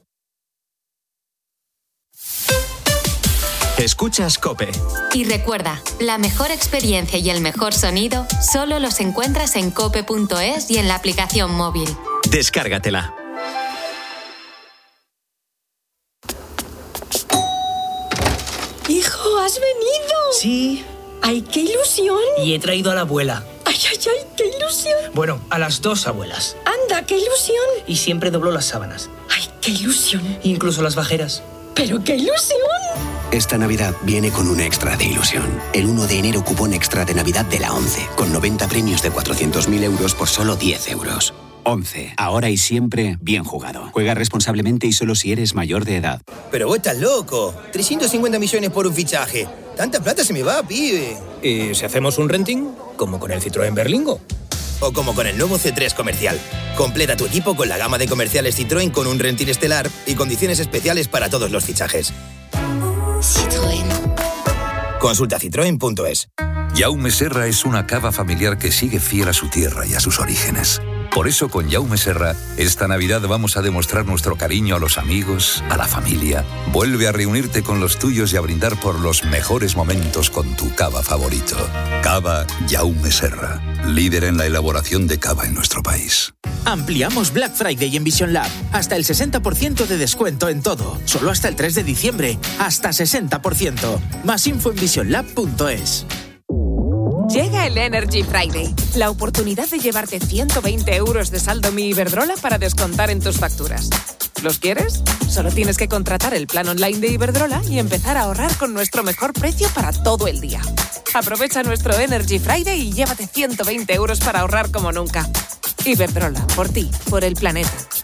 Escuchas COPE. Y recuerda, la mejor experiencia y el mejor sonido solo los encuentras en cope punto es y en la aplicación móvil. Descárgatela. ¡Hijo, has venido! Sí. ¡Ay, qué ilusión! Y he traído a la abuela. ¡Ay, ay, ay, qué ilusión! Bueno, a las dos abuelas. ¡Anda, qué ilusión! Y siempre dobló las sábanas. ¡Ay, qué ilusión! Incluso las bajeras. ¡Pero qué ilusión! Esta Navidad viene con un extra de ilusión. El uno de enero cupón extra de Navidad de la ONCE, con noventa premios de cuatrocientos mil euros por solo diez euros. ONCE, ahora y siempre bien jugado. Juega responsablemente y solo si eres mayor de edad. Pero vos estás loco. trescientos cincuenta millones por un fichaje. Tanta plata se me va, pibe. ¿Y si hacemos un renting? Como con el Citroën Berlingo. O como con el nuevo C tres Comercial. Completa tu equipo con la gama de comerciales Citroën con un renting estelar y condiciones especiales para todos los fichajes. Citroën. Consulta citroen punto es. Jaume Serra es una cava familiar que sigue fiel a su tierra y a sus orígenes. Por eso con Jaume Serra, esta Navidad vamos a demostrar nuestro cariño a los amigos, a la familia. Vuelve a reunirte con los tuyos y a brindar por los mejores momentos con tu cava favorito. Cava Jaume Serra, líder en la elaboración de cava en nuestro país. Ampliamos Black Friday en Vision Lab. Hasta el sesenta por ciento de descuento en todo. Solo hasta el tres de diciembre. Hasta sesenta por ciento. Más info en vision lab punto es. Llega el Energy Friday, la oportunidad de llevarte ciento veinte euros de saldo Mi Iberdrola para descontar en tus facturas. ¿Los quieres? Solo tienes que contratar el plan online de Iberdrola y empezar a ahorrar con nuestro mejor precio para todo el día. Aprovecha nuestro Energy Friday y llévate ciento veinte euros para ahorrar como nunca. Iberdrola, por ti, por el planeta.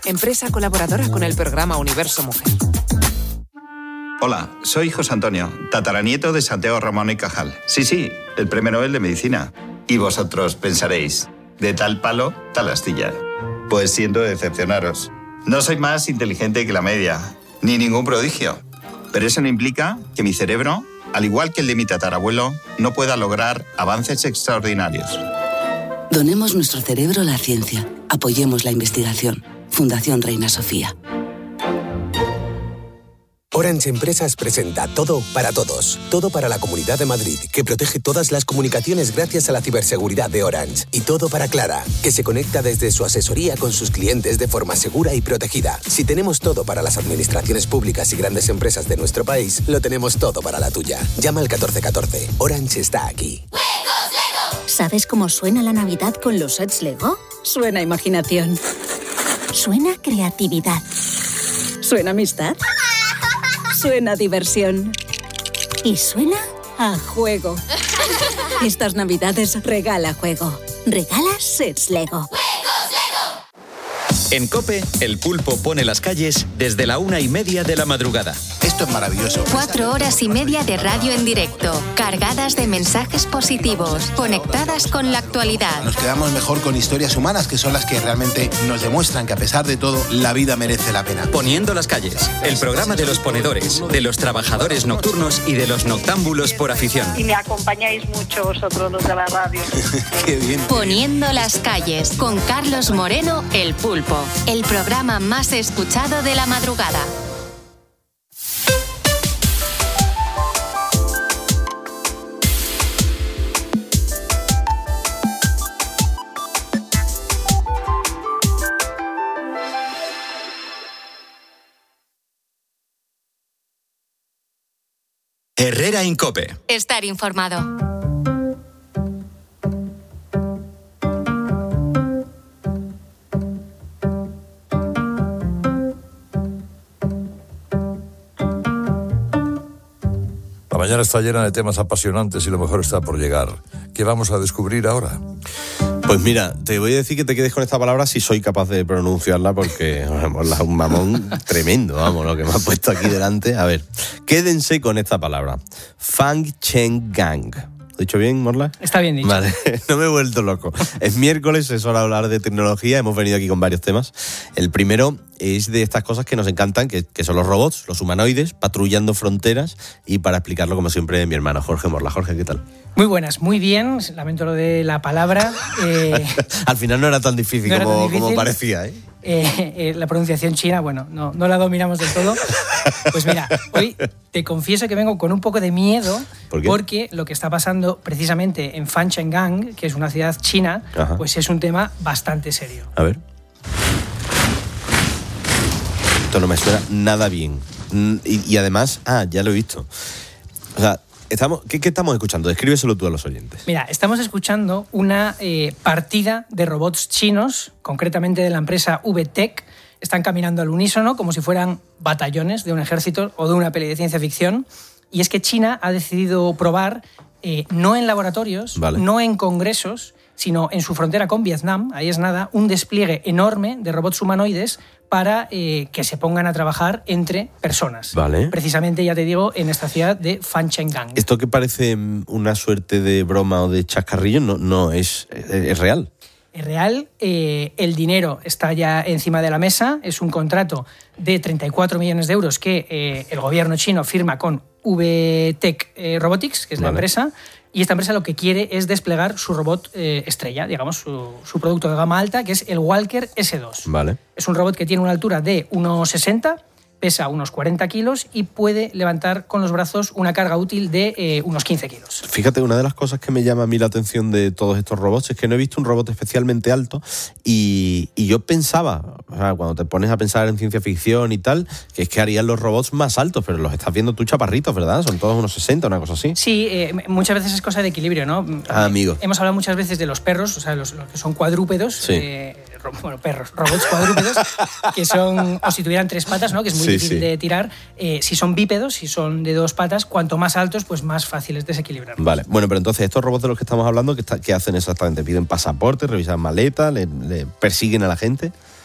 empresa colaboradora con el programa Universo Mujer. Hola, soy José Antonio, tataranieto de Santiago Ramón y Cajal. Sí, sí, el premio Nobel de Medicina. Y vosotros pensaréis, de tal palo, tal astilla. Pues siento decepcionaros. No soy más inteligente que la media, ni ningún prodigio. Pero eso no implica que mi cerebro, al igual que el de mi tatarabuelo, no pueda lograr avances extraordinarios. Donemos nuestro cerebro a la ciencia. Apoyemos la investigación. Fundación Reina Sofía. Orange Empresas presenta Todo para Todos. Todo para la Comunidad de Madrid, que protege todas las comunicaciones gracias a la ciberseguridad de Orange. Y Todo para Clara, que se conecta desde su asesoría con sus clientes de forma segura y protegida. Si tenemos todo para las administraciones públicas y grandes empresas de nuestro país, lo tenemos todo para la tuya. Llama al catorce catorce. Orange está aquí. ¿Sabes cómo suena la Navidad con los sets Lego? Suena imaginación. Suena creatividad. Suena amistad. Suena diversión. Y suena a juego. Estas Navidades regala juego. Regala sets Lego. En COPE, el pulpo pone las calles desde la una y media de la madrugada. Esto es maravilloso. Cuatro horas y media de radio en directo, cargadas de mensajes positivos, conectadas con la actualidad. Nos quedamos mejor con historias humanas, que son las que realmente nos demuestran que a pesar de todo, la vida merece la pena. Poniendo las calles, el programa de los ponedores, de los trabajadores nocturnos y de los noctámbulos por afición. Y me acompañáis mucho vosotros los de la radio. Qué bien. Poniendo las calles, con Carlos Moreno, el pulpo. El programa más escuchado de la madrugada. Herrera en COPE. Estar informado. La mañana está llena de temas apasionantes y lo mejor está por llegar. ¿Qué vamos a descubrir ahora? Pues mira, te voy a decir que te quedes con esta palabra si soy capaz de pronunciarla, porque vamos, es un mamón tremendo, vamos, lo que me ha puesto aquí delante. A ver, quédense con esta palabra. Fang Chen Gang. ¿Lo he dicho bien, Morla? Está bien dicho. Vale, no me he vuelto loco. Es miércoles, es hora de hablar de tecnología. Hemos venido aquí con varios temas. El primero es de estas cosas que nos encantan, que, que son los robots, los humanoides, patrullando fronteras. Y para explicarlo, como siempre, mi hermano Jorge Morla. Jorge, ¿qué tal? Muy buenas, muy bien. Lamento lo de la palabra. Eh, Al final no era tan difícil, no como, tan difícil. como parecía, ¿eh? Eh, eh, la pronunciación china, bueno, no, no la dominamos del todo. Pues mira, hoy te confieso que vengo con un poco de miedo. ¿Por qué? Porque lo que está pasando precisamente en Fangchenggang, que es una ciudad china, Ajá. pues es un tema bastante serio. A ver. Esto no me suena nada bien. Y, y además, ah, ya lo he visto. O sea, Estamos, ¿qué, ¿Qué estamos escuchando? Descríbeselo tú a los oyentes. Mira, estamos escuchando una eh, partida de robots chinos, concretamente de la empresa V T E C. Están caminando al unísono como si fueran batallones de un ejército o de una peli de ciencia ficción. Y es que China ha decidido probar, eh, no en laboratorios, vale. no en congresos, sino en su frontera con Vietnam, ahí es nada, un despliegue enorme de robots humanoides para eh, que se pongan a trabajar entre personas. Vale. Precisamente, ya te digo, en esta ciudad de Fangchenggang. Esto que parece una suerte de broma o de chascarrillo no, no es, es real. Es real, eh, el dinero está ya encima de la mesa, es un contrato de treinta y cuatro millones de euros que eh, el gobierno chino firma con V T E C eh, Robotics, que es vale. la empresa. Y esta empresa lo que quiere es desplegar su robot eh, estrella, digamos, su, su producto de gama alta, que es el Walker ese dos. Vale. Es un robot que tiene una altura de uno sesenta, pesa unos cuarenta kilos y puede levantar con los brazos una carga útil de eh, unos quince kilos. Fíjate, una de las cosas que me llama a mí la atención de todos estos robots es que no he visto un robot especialmente alto y, y yo pensaba, o sea, cuando te pones a pensar en ciencia ficción y tal, que es que harían los robots más altos, pero los estás viendo tú chaparritos, ¿verdad? Son todos unos sesenta, una cosa así. Sí, eh, muchas veces es cosa de equilibrio, ¿no? Ah, amigo. Hemos hablado muchas veces de los perros, o sea, los, los que son cuadrúpedos, sí. eh, bueno, perros, robots cuadrúpedos, que son, o si tuvieran tres patas, ¿no? Que es muy sí, difícil sí. de tirar. Eh, si son bípedos, si son de dos patas, cuanto más altos, pues más fácil es desequilibrarlos. Vale, bueno, pero entonces estos robots de los que estamos hablando, ¿qué, está, qué hacen exactamente? ¿Piden pasaporte, revisan maletas, le, le persiguen a la gente?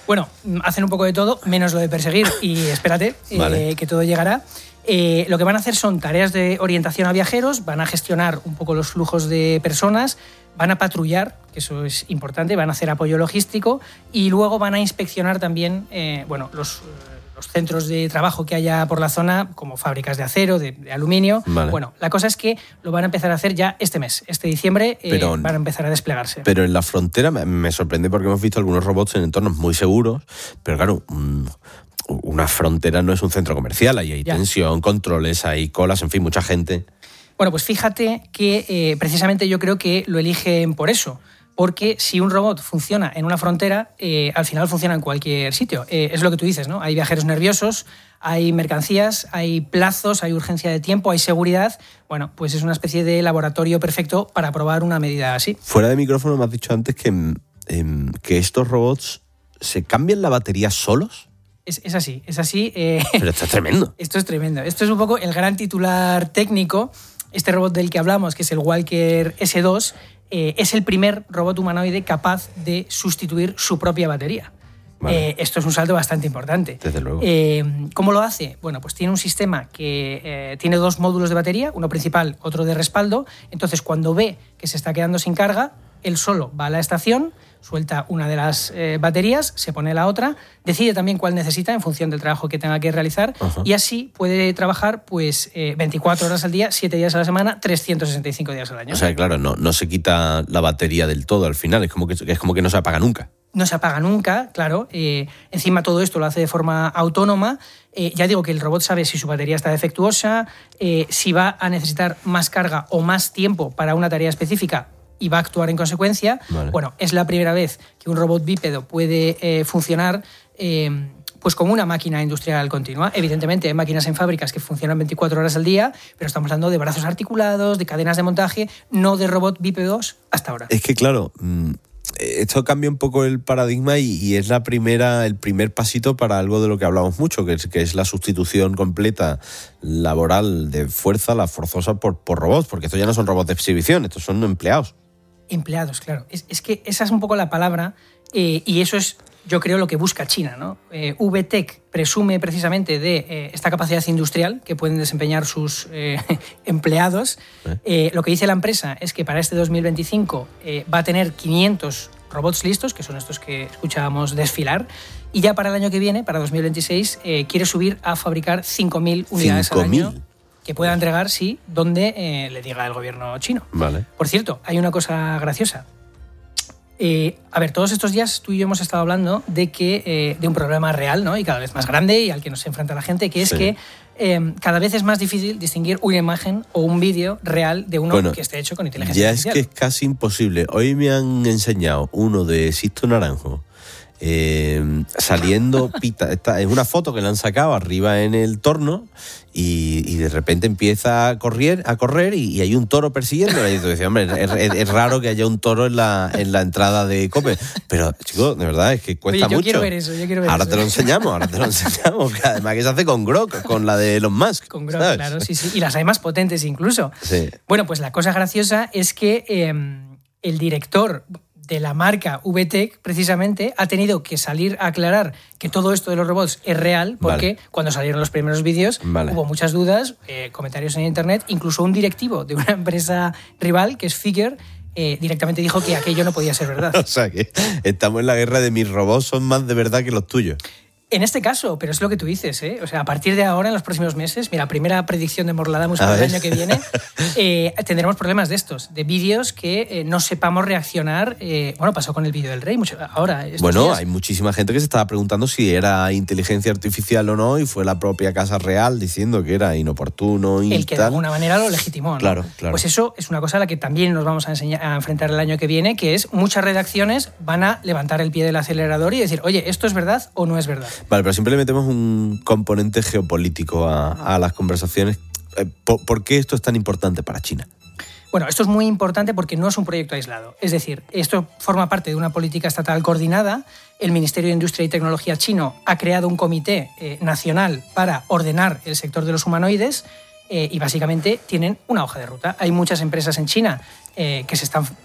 Bueno, hacen un poco de todo, menos lo de perseguir y espérate, vale. eh, que todo llegará. Eh, lo que van a hacer son tareas de orientación a viajeros, van a gestionar un poco los flujos de personas, van a patrullar, que eso es importante, van a hacer apoyo logístico y luego van a inspeccionar también eh, bueno, los, los centros de trabajo que haya por la zona, como fábricas de acero, de, de aluminio. Vale. Bueno, la cosa es que lo van a empezar a hacer ya este mes, este diciembre, eh, pero, van a empezar a desplegarse. Pero en la frontera me, me sorprende porque hemos visto algunos robots en entornos muy seguros, pero claro... Mmm, una frontera no es un centro comercial, ahí hay ya. tensión, controles, hay colas, en fin, mucha gente. Bueno, pues fíjate que eh, precisamente yo creo que lo eligen por eso, porque si un robot funciona en una frontera, eh, al final funciona en cualquier sitio. Eh, es lo que tú dices, ¿no? Hay viajeros nerviosos, hay mercancías, hay plazos, hay urgencia de tiempo, hay seguridad. Bueno, pues es una especie de laboratorio perfecto para probar una medida así. Fuera de micrófono me has dicho antes que, eh, que estos robots se cambian la batería solos. Es, es así, es así. Eh, Pero esto es tremendo. Esto es tremendo. Esto es un poco el gran titular técnico. Este robot del que hablamos, que es el Walker ese dos, eh, es el primer robot humanoide capaz de sustituir su propia batería. Vale. Eh, esto es un salto bastante importante. Desde luego. Eh, ¿Cómo lo hace? Bueno, pues tiene un sistema que eh, tiene dos módulos de batería, uno principal, otro de respaldo. Entonces, cuando ve que se está quedando sin carga, él solo va a la estación, suelta una de las eh, baterías, se pone la otra, decide también cuál necesita en función del trabajo que tenga que realizar. Ajá. Y así puede trabajar pues eh, veinticuatro horas al día, siete días a la semana, trescientos sesenta y cinco días al año. O sea, claro, no, no se quita la batería del todo al final, es como que, es como que no se apaga nunca. No se apaga nunca, claro. Eh, encima todo esto lo hace de forma autónoma. Eh, ya digo que el robot sabe si su batería está defectuosa, eh, si va a necesitar más carga o más tiempo para una tarea específica, y va a actuar en consecuencia. Vale. Bueno, es la primera vez que un robot bípedo puede eh, funcionar eh, pues como una máquina industrial continua. Evidentemente hay máquinas en fábricas que funcionan veinticuatro horas al día, pero estamos hablando de brazos articulados, de cadenas de montaje, no de robot bípedos hasta ahora. Es que claro, esto cambia un poco el paradigma y, y es la primera, el primer pasito para algo de lo que hablamos mucho, que es, que es la sustitución completa laboral de fuerza, la forzosa, por, por robots, porque estos ya no son robots de exhibición, estos son empleados. Empleados, claro. Es, es que esa es un poco la palabra eh, y eso es, yo creo, lo que busca China, ¿no? Eh, VTech presume precisamente de eh, esta capacidad industrial que pueden desempeñar sus eh, empleados. ¿Eh? Eh, lo que dice la empresa es que para este dos mil veinticinco eh, va a tener quinientos robots listos, que son estos que escuchábamos desfilar, y ya para el año que viene, para dos mil veintiséis, eh, quiere subir a fabricar cinco mil unidades al año. Que pueda entregar, sí, donde eh, le diga el gobierno chino. Vale. Por cierto, hay una cosa graciosa. Eh, a ver, todos estos días tú y yo hemos estado hablando de que eh, de un problema real, ¿no? Y cada vez más grande y al que nos enfrenta la gente, que es sí. que eh, cada vez es más difícil distinguir una imagen o un vídeo real de uno bueno, que esté hecho con inteligencia ya artificial. Ya es que es casi imposible. Hoy me han enseñado uno de Sisto Naranjo eh, saliendo pita. Esta es una foto que le han sacado arriba en el torno y, y de repente empieza a correr, a correr y, y hay un toro persiguiéndola. Y tú dices, hombre, es, es, es raro que haya un toro en la, en la entrada de COPE. Pero, chicos, de verdad, es que cuesta Oye, yo mucho. Quiero ver eso, yo quiero ver ahora eso. te lo enseñamos, ahora te lo enseñamos. Que además que se hace con Grok, con la de Elon Musk. Con Grok, ¿sabes? claro, sí, sí. Y las hay más potentes incluso. Sí. Bueno, pues la cosa graciosa es que eh, el director de la marca VTech, precisamente, ha tenido que salir a aclarar que todo esto de los robots es real, porque vale. cuando salieron los primeros vídeos vale. hubo muchas dudas, eh, comentarios en internet, incluso un directivo de una empresa rival, que es Figure, eh, directamente dijo que aquello no podía ser verdad. O sea que estamos en la guerra de mis robots son más de verdad que los tuyos. En este caso, pero es lo que tú dices, ¿eh? O sea, a partir de ahora, en los próximos meses, mira, primera predicción de Morladamus para el año que viene, eh, tendremos problemas de estos, de vídeos que eh, no sepamos reaccionar. Eh, bueno, pasó con el vídeo del rey, mucho, ahora. Bueno, días. Hay muchísima gente que se estaba preguntando si era inteligencia artificial o no, y fue la propia Casa Real diciendo que era inoportuno y el que tal. de alguna manera lo legitimó, ¿no? Claro, claro. Pues eso es una cosa a la que también nos vamos a, enseñar, a enfrentar el año que viene, que es muchas redacciones van a levantar el pie del acelerador y decir, oye, ¿esto es verdad o no es verdad? Vale, pero siempre le metemos un componente geopolítico a, a las conversaciones. ¿Por, ¿Por qué esto es tan importante para China? Bueno, esto es muy importante porque no es un proyecto aislado. Es decir, esto forma parte de una política estatal coordinada. El Ministerio de Industria y Tecnología chino ha creado un comité eh, nacional para ordenar el sector de los humanoides eh, y básicamente tienen una hoja de ruta. Hay muchas empresas en China eh, que se están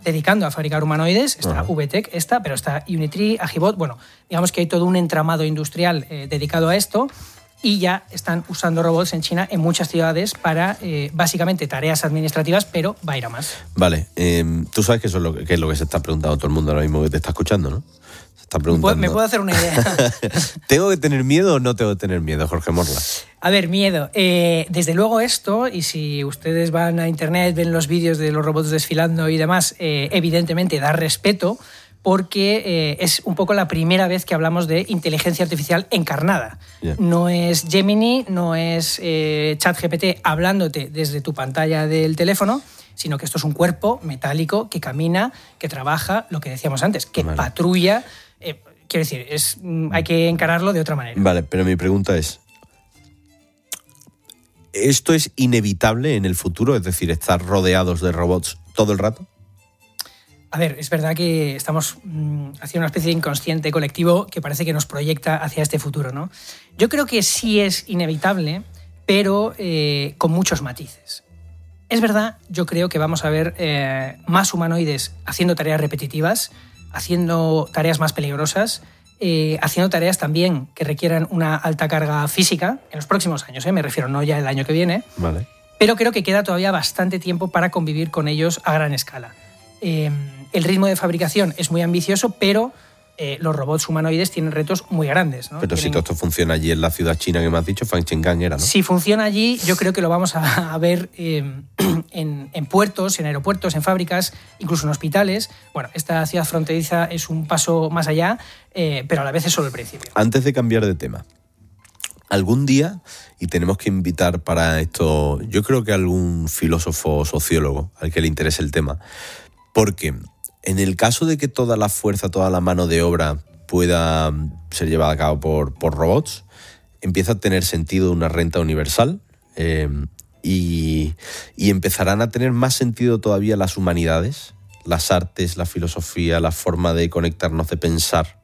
dedicando a fabricar humanoides. Está Ajá. V TEC, esta, pero está Unitree, Agibot. Bueno, digamos que hay todo un entramado industrial eh, dedicado a esto. Y ya están usando robots en China en muchas ciudades para, eh, básicamente, tareas administrativas, pero va a ir a más. Vale, eh, tú sabes que eso es lo que, que es lo que se está preguntando todo el mundo ahora mismo que te está escuchando, ¿no? Se está preguntando. Me puedo hacer una idea. ¿Tengo que tener miedo o no tengo que tener miedo, Jorge Morla? A ver, miedo. Eh, desde luego esto, y si ustedes van a internet, ven los vídeos de los robots desfilando y demás, eh, evidentemente da respeto, porque eh, es un poco la primera vez que hablamos de inteligencia artificial encarnada. Yeah. No es Gemini, no es eh, ChatGPT hablándote desde tu pantalla del teléfono, sino que esto es un cuerpo metálico que camina, que trabaja, lo que decíamos antes, que vale. patrulla. Eh, quiero decir, es, hay que encararlo de otra manera. Vale, pero mi pregunta es, ¿esto es inevitable en el futuro? Es decir, ¿estar rodeados de robots todo el rato? A ver, es verdad que estamos mmm, haciendo una especie de inconsciente colectivo que parece que nos proyecta hacia este futuro, ¿no? Yo creo que sí es inevitable, pero eh, con muchos matices. Es verdad, yo creo que vamos a ver eh, más humanoides haciendo tareas repetitivas, haciendo tareas más peligrosas, eh, haciendo tareas también que requieran una alta carga física en los próximos años, ¿eh? Me refiero, no ya el año que viene. Vale. Pero creo que queda todavía bastante tiempo para convivir con ellos a gran escala. Eh, el ritmo de fabricación es muy ambicioso, pero eh, los robots humanoides tienen retos muy grandes, ¿no? Pero tienen... si todo esto funciona allí en la ciudad china que me has dicho, Fangchengang era, ¿no? Si funciona allí, yo creo que lo vamos a, a ver eh, en, en puertos, en aeropuertos, en fábricas, incluso en hospitales. Bueno, esta ciudad fronteriza es un paso más allá, eh, pero a la vez es solo el principio. Antes de cambiar de tema, algún día, y tenemos que invitar para esto, yo creo que algún filósofo o sociólogo al que le interese el tema, porque en el caso de que toda la fuerza, toda la mano de obra pueda ser llevada a cabo por, por robots, empieza a tener sentido una renta universal eh, y, y empezarán a tener más sentido todavía las humanidades, las artes, la filosofía, la forma de conectarnos, de pensar.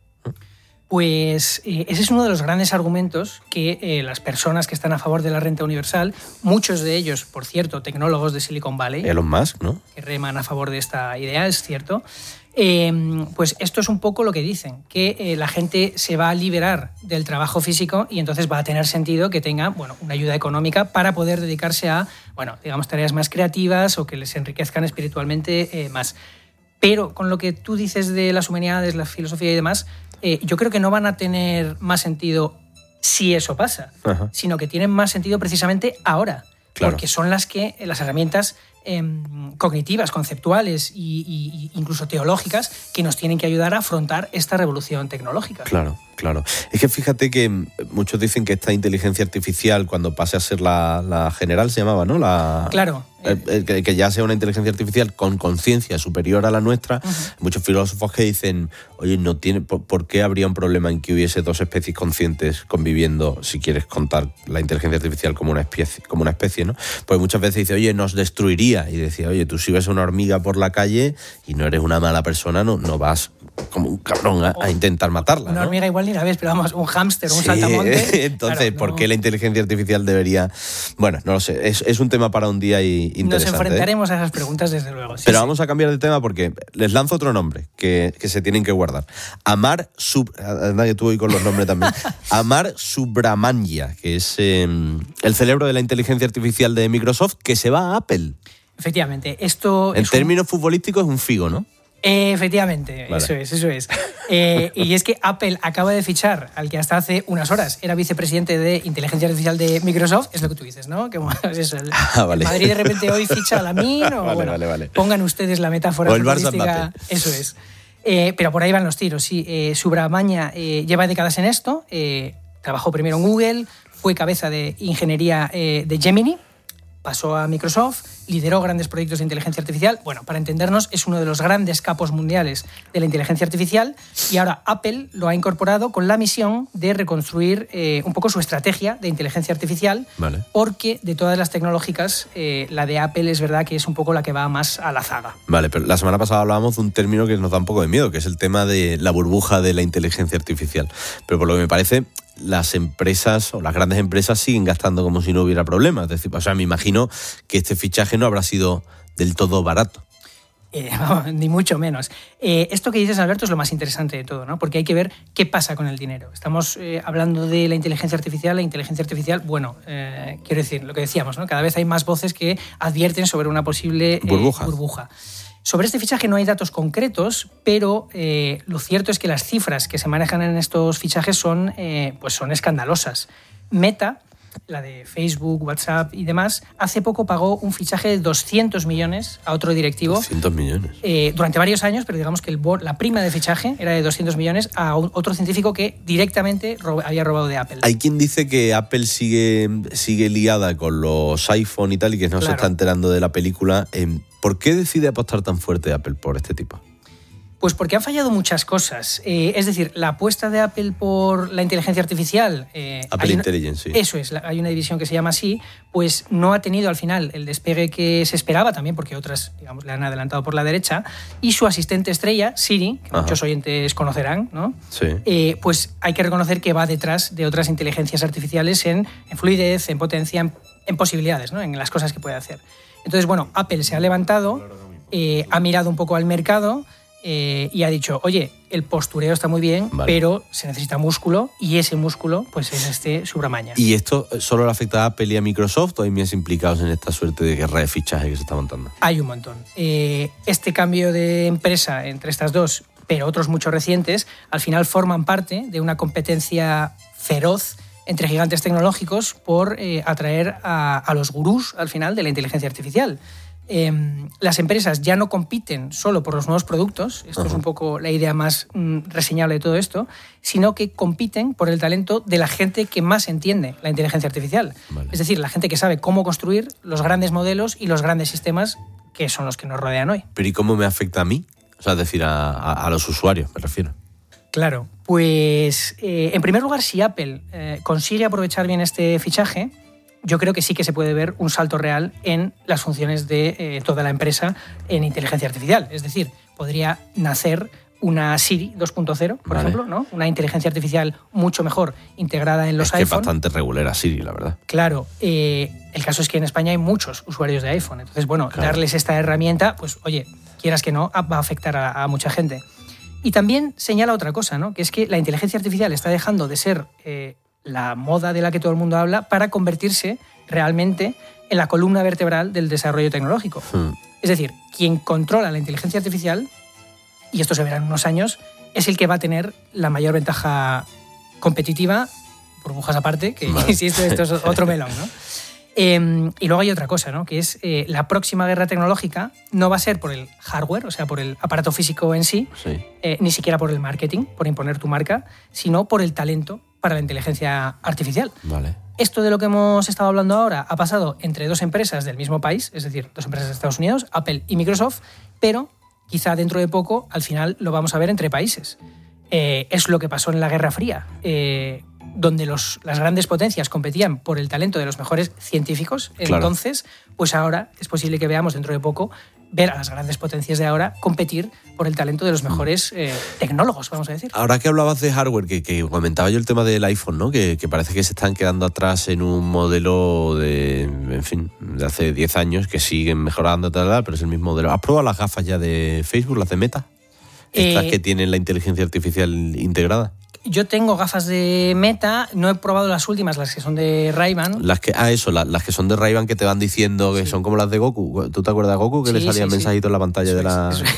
Pues eh, ese es uno de los grandes argumentos que eh, las personas que están a favor de la renta universal, muchos de ellos, por cierto, tecnólogos de Silicon Valley, Elon Musk, ¿no? Que reman a favor de esta idea, es cierto, eh, pues esto es un poco lo que dicen, que eh, la gente se va a liberar del trabajo físico y entonces va a tener sentido que tenga, bueno, una ayuda económica para poder dedicarse a, bueno, digamos, tareas más creativas o que les enriquezcan espiritualmente eh, más. Pero con lo que tú dices de las humanidades, la filosofía y demás, eh, yo creo que no van a tener más sentido si eso pasa, Ajá. sino que tienen más sentido precisamente ahora, claro. porque son las que las herramientas eh, cognitivas, conceptuales e incluso teológicas que nos tienen que ayudar a afrontar esta revolución tecnológica. Claro, claro. Es que fíjate que muchos dicen que esta inteligencia artificial, cuando pase a ser la, la general, se llamaba, ¿no? La, claro. Eh, que, que ya sea una inteligencia artificial con conciencia superior a la nuestra, uh-huh. muchos filósofos que dicen, oye, no tiene, por, ¿por qué habría un problema en que hubiese dos especies conscientes conviviendo, si quieres contar la inteligencia artificial como una especie, como una especie, ¿no? Pues muchas veces dice, oye, nos destruiría. Y decía, oye, tú si ves a una hormiga por la calle y no eres una mala persona, no, no vas como un cabrón a, a intentar matarla, Una ¿no? hormiga igual ni la ves, pero vamos, un hámster, un sí, saltamonte. Entonces, claro, ¿por no... qué la inteligencia artificial debería...? Bueno, no lo sé, es, es un tema para un día y interesante. Nos enfrentaremos ¿eh? a esas preguntas, desde luego. Sí, pero sí. vamos a cambiar de tema porque les lanzo otro nombre que, que se tienen que guardar. Amar Sub... Anda que tú hoy con los nombres también. Amar Subramanya, que es eh, el cerebro de la inteligencia artificial de Microsoft, que se va a Apple. Efectivamente, esto... En es términos un... futbolísticos es un figo, ¿no? Eh, efectivamente, vale. eso es, eso es. Eh, y es que Apple acaba de fichar al que hasta hace unas horas era vicepresidente de inteligencia artificial de Microsoft, es lo que tú dices, ¿no? Que bueno, es eso, el, ah, vale. el Madrid de repente hoy ficha a Lamine o vale, bueno, vale, vale. pongan ustedes la metáfora o el Barça futbolística. Eso es. Eh, pero por ahí van los tiros, sí. Eh, Subramanya eh, lleva décadas en esto, eh, trabajó primero en Google, fue cabeza de ingeniería eh, de Gemini, pasó a Microsoft, lideró grandes proyectos de inteligencia artificial. Bueno, para entendernos, es uno de los grandes capos mundiales de la inteligencia artificial y ahora Apple lo ha incorporado con la misión de reconstruir eh, un poco su estrategia de inteligencia artificial, vale. porque de todas las tecnológicas, eh, la de Apple es verdad que es un poco la que va más a la zaga. Vale, pero la semana pasada hablábamos de un término que nos da un poco de miedo, que es el tema de la burbuja de la inteligencia artificial. Pero por lo que me parece, las empresas o las grandes empresas siguen gastando como si no hubiera problemas. Es decir, o sea, me imagino que este fichaje no habrá sido del todo barato. Eh, no, ni mucho menos. Eh, esto que dices, Alberto, es lo más interesante de todo, ¿no? Porque hay que ver qué pasa con el dinero. Estamos eh, hablando de la inteligencia artificial. La inteligencia artificial, bueno, eh, quiero decir, lo que decíamos, ¿no? Cada vez hay más voces que advierten sobre una posible eh, burbuja. burbuja. Sobre este fichaje no hay datos concretos, pero eh, lo cierto es que las cifras que se manejan en estos fichajes son, eh, pues son escandalosas. Meta, la de Facebook, WhatsApp y demás, hace poco pagó un fichaje de doscientos millones a otro directivo. doscientos millones. Eh, durante varios años, pero digamos que el board, la prima de fichaje era de doscientos millones a un, otro científico que directamente rob, había robado de Apple. Hay quien dice que Apple sigue, sigue liada con los iPhone y tal y que no claro. se está enterando de la película. ¿Por qué decide apostar tan fuerte Apple por este tipo? Pues porque han fallado muchas cosas. Eh, es decir, la apuesta de Apple por la inteligencia artificial... Eh, Apple una, Intelligence, sí. Eso es, la, hay una división que se llama así, pues no ha tenido al final el despegue que se esperaba también, porque otras, digamos, le han adelantado por la derecha, y su asistente estrella, Siri, que Ajá. muchos oyentes conocerán, ¿no? Sí. Eh, pues hay que reconocer que va detrás de otras inteligencias artificiales en, en fluidez, en potencia, en, en posibilidades, ¿no? En las cosas que puede hacer. Entonces, bueno, Apple se ha levantado, eh, ha mirado un poco al mercado, Eh, y ha dicho, oye, el postureo está muy bien, vale. pero se necesita músculo y ese músculo pues es este subramaña. ¿Y esto solo le afecta a Apple y a Microsoft o hay más implicados en esta suerte de guerra de fichaje que se está montando? Hay un montón. Eh, este cambio de empresa entre estas dos, pero otros muchos recientes, al final forman parte de una competencia feroz entre gigantes tecnológicos por eh, atraer a, a los gurús al final de la inteligencia artificial. Eh, las empresas ya no compiten solo por los nuevos productos, esto Ajá. es un poco la idea más mm, reseñable de todo esto, sino que compiten por el talento de la gente que más entiende la inteligencia artificial. Vale. Es decir, la gente que sabe cómo construir los grandes modelos y los grandes sistemas que son los que nos rodean hoy. ¿Pero y cómo me afecta a mí? O sea, es decir, a, a, a los usuarios, me refiero. Claro, pues eh, en primer lugar, si Apple eh, consigue aprovechar bien este fichaje, yo creo que sí que se puede ver un salto real en las funciones de eh, toda la empresa en inteligencia artificial. Es decir, podría nacer una Siri dos punto cero, por vale. ejemplo, ¿no? Una inteligencia artificial mucho mejor integrada en los es que iPhone. Es bastante regulera Siri, la verdad. Claro. Eh, el caso es que en España hay muchos usuarios de iPhone. Entonces, bueno, claro. darles esta herramienta, pues oye, quieras que no, va a afectar a, a mucha gente. Y también señala otra cosa, ¿no? Que es que la inteligencia artificial está dejando de ser... Eh, la moda de la que todo el mundo habla, para convertirse realmente en la columna vertebral del desarrollo tecnológico. Hmm. Es decir, quien controla la inteligencia artificial, y esto se verá en unos años, es el que va a tener la mayor ventaja competitiva, burbujas aparte, que vale. insisto, esto es otro melón, ¿no? Eh, y luego hay otra cosa, ¿no? Que es eh, la próxima guerra tecnológica no va a ser por el hardware, o sea, por el aparato físico en sí, sí. Eh, ni siquiera por el marketing, por imponer tu marca, sino por el talento para la inteligencia artificial. Vale. Esto de lo que hemos estado hablando ahora ha pasado entre dos empresas del mismo país, es decir, dos empresas de Estados Unidos, Apple y Microsoft, pero quizá dentro de poco, al final, lo vamos a ver entre países. Eh, es lo que pasó en la Guerra Fría, eh, donde los, las grandes potencias competían por el talento de los mejores científicos. Claro. Entonces, pues ahora es posible que veamos dentro de poco ver a las grandes potencias de ahora competir por el talento de los mejores eh, tecnólogos, vamos a decir. Ahora que hablabas de hardware, que, que comentaba yo el tema del iPhone, ¿no? Que, que parece que se están quedando atrás en un modelo de, en fin, de hace diez años, que siguen mejorando, tal, tal, pero es el mismo modelo. ¿Has probado las gafas ya de Facebook, las de Meta? Estas eh, que tienen la inteligencia artificial integrada. Yo tengo gafas de Meta, no he probado las últimas, las que son de Ray-Ban. Las que, ah, eso, las, las que son de Ray-Ban que te van diciendo que sí. son como las de Goku. ¿Tú te acuerdas de Goku? Que sí, le salía sí, mensajito sí. en la pantalla eso de la... Es,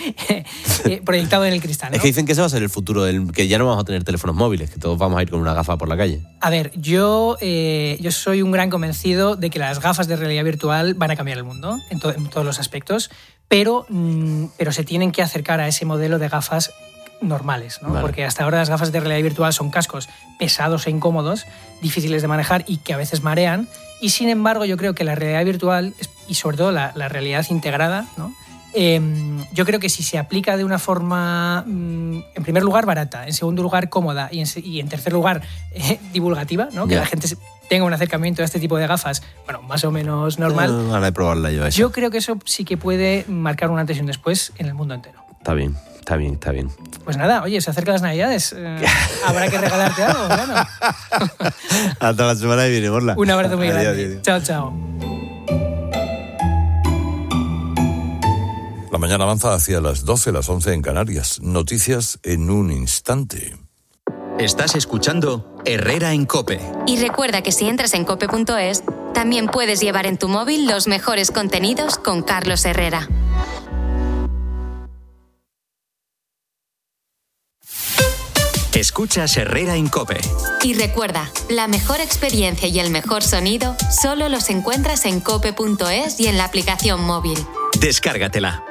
eh, proyectado en el cristal, ¿no? Es que dicen que ese va a ser el futuro, del, que ya no vamos a tener teléfonos móviles, que todos vamos a ir con una gafa por la calle. A ver, yo, eh, yo soy un gran convencido de que las gafas de realidad virtual van a cambiar el mundo en, to- en todos los aspectos, pero, mmm, pero se tienen que acercar a ese modelo de gafas normales, ¿no? Vale. Porque hasta ahora las gafas de realidad virtual son cascos pesados e incómodos, difíciles de manejar y que a veces marean, y sin embargo yo creo que la realidad virtual y sobre todo la, la realidad integrada, ¿no? Eh, yo creo que si se aplica de una forma, en primer lugar, barata, en segundo lugar, cómoda y en, y en tercer lugar, eh, divulgativa, ¿no? Que yeah. la gente tenga un acercamiento a este tipo de gafas, bueno, más o menos normal. No, no, no, de probarla yo, eso. Yo creo que eso sí que puede marcar un antes y un después en el mundo entero. Está bien, está bien, está bien. Pues nada, oye, se acercan las Navidades. Eh, habrá que regalarte algo, claro. Hasta la semana que viene, Borla. Un abrazo muy adiós, grande. Adiós. Chao, chao. La mañana avanza hacia las doce, las once en Canarias. Noticias en un instante. Estás escuchando Herrera en COPE. Y recuerda que si entras en cope punto es, también puedes llevar en tu móvil los mejores contenidos con Carlos Herrera. Escuchas Herrera en COPE. Y recuerda, la mejor experiencia y el mejor sonido solo los encuentras en cope punto es y en la aplicación móvil. Descárgatela.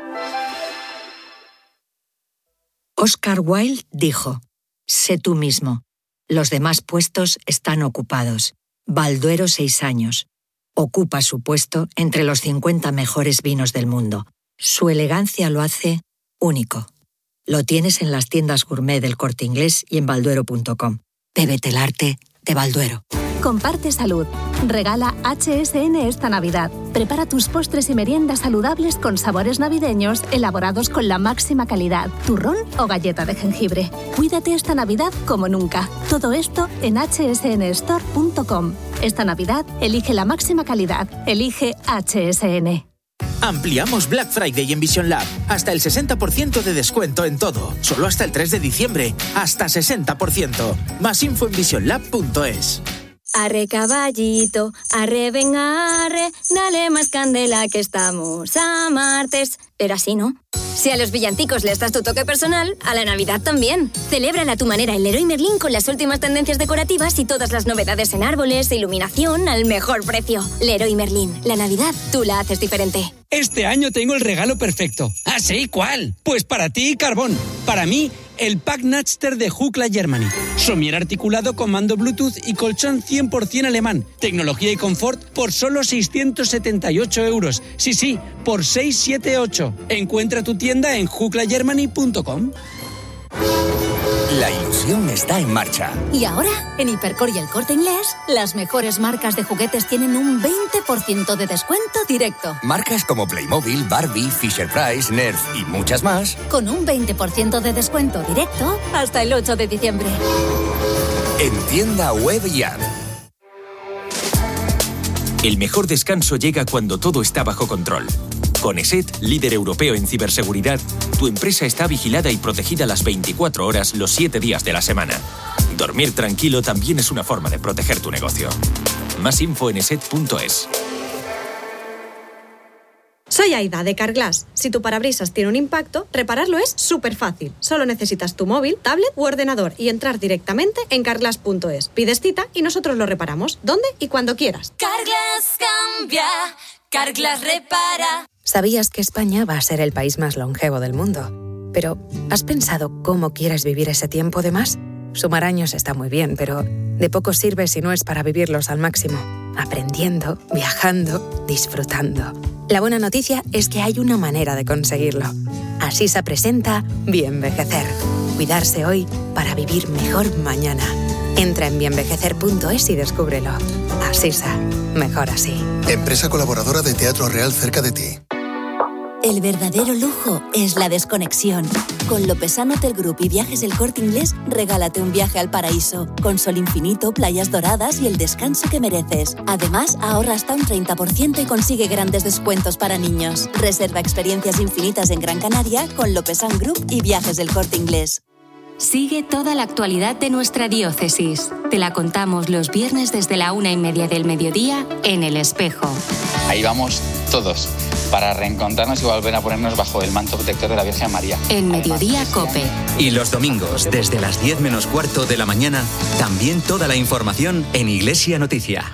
Oscar Wilde dijo: sé tú mismo. Los demás puestos están ocupados. Balduero, seis años. Ocupa su puesto entre los cincuenta mejores vinos del mundo. Su elegancia lo hace único. Lo tienes en las tiendas gourmet del Corte Inglés y en balduero punto com. Bébete el arte de Balduero. Comparte salud. Regala H S N esta Navidad. Prepara tus postres y meriendas saludables con sabores navideños elaborados con la máxima calidad. Turrón o galleta de jengibre. Cuídate esta Navidad como nunca. Todo esto en hache ese ene store punto com. Esta Navidad elige la máxima calidad. Elige H S N. Ampliamos Black Friday en Vision Lab. Hasta el sesenta por ciento de descuento en todo. Solo hasta el tres de diciembre. Hasta sesenta por ciento. Más info en vision lab punto es. Arre caballito, arre venga, arre, dale más candela que estamos a martes. Pero así no. Si a los villancicos les das tu toque personal, a la Navidad también. Celébrala a tu manera en Leroy Merlin con las últimas tendencias decorativas y todas las novedades en árboles e iluminación al mejor precio. Leroy Merlin, la Navidad tú la haces diferente. Este año tengo el regalo perfecto. ¿Ah, sí? ¿Cuál? Pues para ti, Carbón. Para mí, el Pack Natster de Hukla Germany. Somier articulado con mando Bluetooth y colchón cien por ciento alemán. Tecnología y confort por solo seiscientos setenta y ocho euros. Sí, sí, por seiscientos setenta y ocho. Encuentra tu tienda en hukla germany punto com. La ilusión está en marcha. Y ahora, en Hipercor y el Corte Inglés, las mejores marcas de juguetes tienen un veinte por ciento de descuento directo. Marcas como Playmobil, Barbie, Fisher-Price, Nerf y muchas más. Con un veinte por ciento de descuento directo hasta el ocho de diciembre. En tienda web y app. El mejor descanso llega cuando todo está bajo control. Con ESET, líder europeo en ciberseguridad, tu empresa está vigilada y protegida las veinticuatro horas, los siete días de la semana. Dormir tranquilo también es una forma de proteger tu negocio. Más info en eset punto es. Soy Aida, de Carglass. Si tu parabrisas tiene un impacto, repararlo es súper fácil. Solo necesitas tu móvil, tablet u ordenador y entrar directamente en carglass punto es. Pides cita y nosotros lo reparamos, donde y cuando quieras. Carglass cambia, Carglass repara. ¿Sabías que España va a ser el país más longevo del mundo? Pero, ¿has pensado cómo quieres vivir ese tiempo de más? Sumar años está muy bien, pero de poco sirve si no es para vivirlos al máximo. Aprendiendo, viajando, disfrutando. La buena noticia es que hay una manera de conseguirlo. Asisa presenta Bienvejecer. Cuidarse hoy para vivir mejor mañana. Entra en bienvejecer punto es y descúbrelo. Asisa. Mejor así. Empresa colaboradora de Teatro Real cerca de ti. El verdadero lujo es la desconexión. Con Lopesan Hotel Group y Viajes El Corte Inglés, regálate un viaje al paraíso, con sol infinito, playas doradas y el descanso que mereces. Además, ahorra hasta un treinta por ciento y consigue grandes descuentos para niños. Reserva experiencias infinitas en Gran Canaria con Lopesan Group y Viajes El Corte Inglés. Sigue toda la actualidad de nuestra diócesis. Te la contamos los viernes desde la una y media del mediodía en El Espejo. Ahí vamos todos, para reencontrarnos y volver a ponernos bajo el manto protector de la Virgen María. En Mediodía Cope. Y los domingos, desde las diez menos cuarto de la mañana, también toda la información en Iglesia Noticia.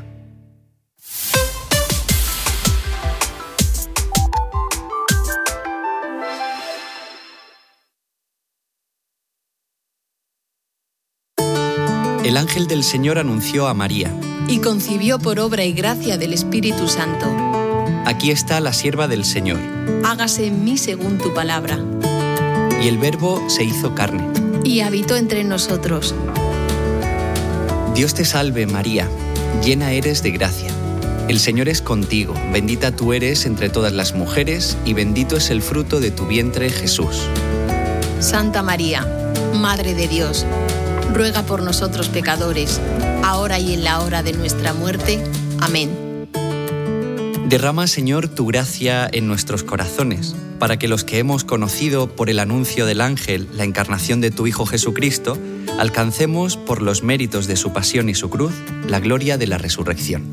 El ángel del Señor anunció a María. Y concibió por obra y gracia del Espíritu Santo. Aquí está la sierva del Señor. Hágase en mí según tu palabra. Y el Verbo se hizo carne. Y habitó entre nosotros. Dios te salve, María, llena eres de gracia. El Señor es contigo, bendita tú eres entre todas las mujeres, y bendito es el fruto de tu vientre, Jesús. Santa María, Madre de Dios, ruega por nosotros pecadores, ahora y en la hora de nuestra muerte. Amén. Derrama, Señor, tu gracia en nuestros corazones, para que los que hemos conocido por el anuncio del ángel la encarnación de tu Hijo Jesucristo, alcancemos por los méritos de su pasión y su cruz la gloria de la resurrección.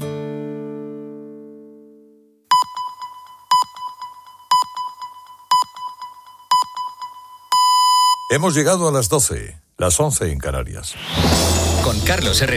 Hemos llegado a las doce, las once en Canarias. Con Carlos Herrera.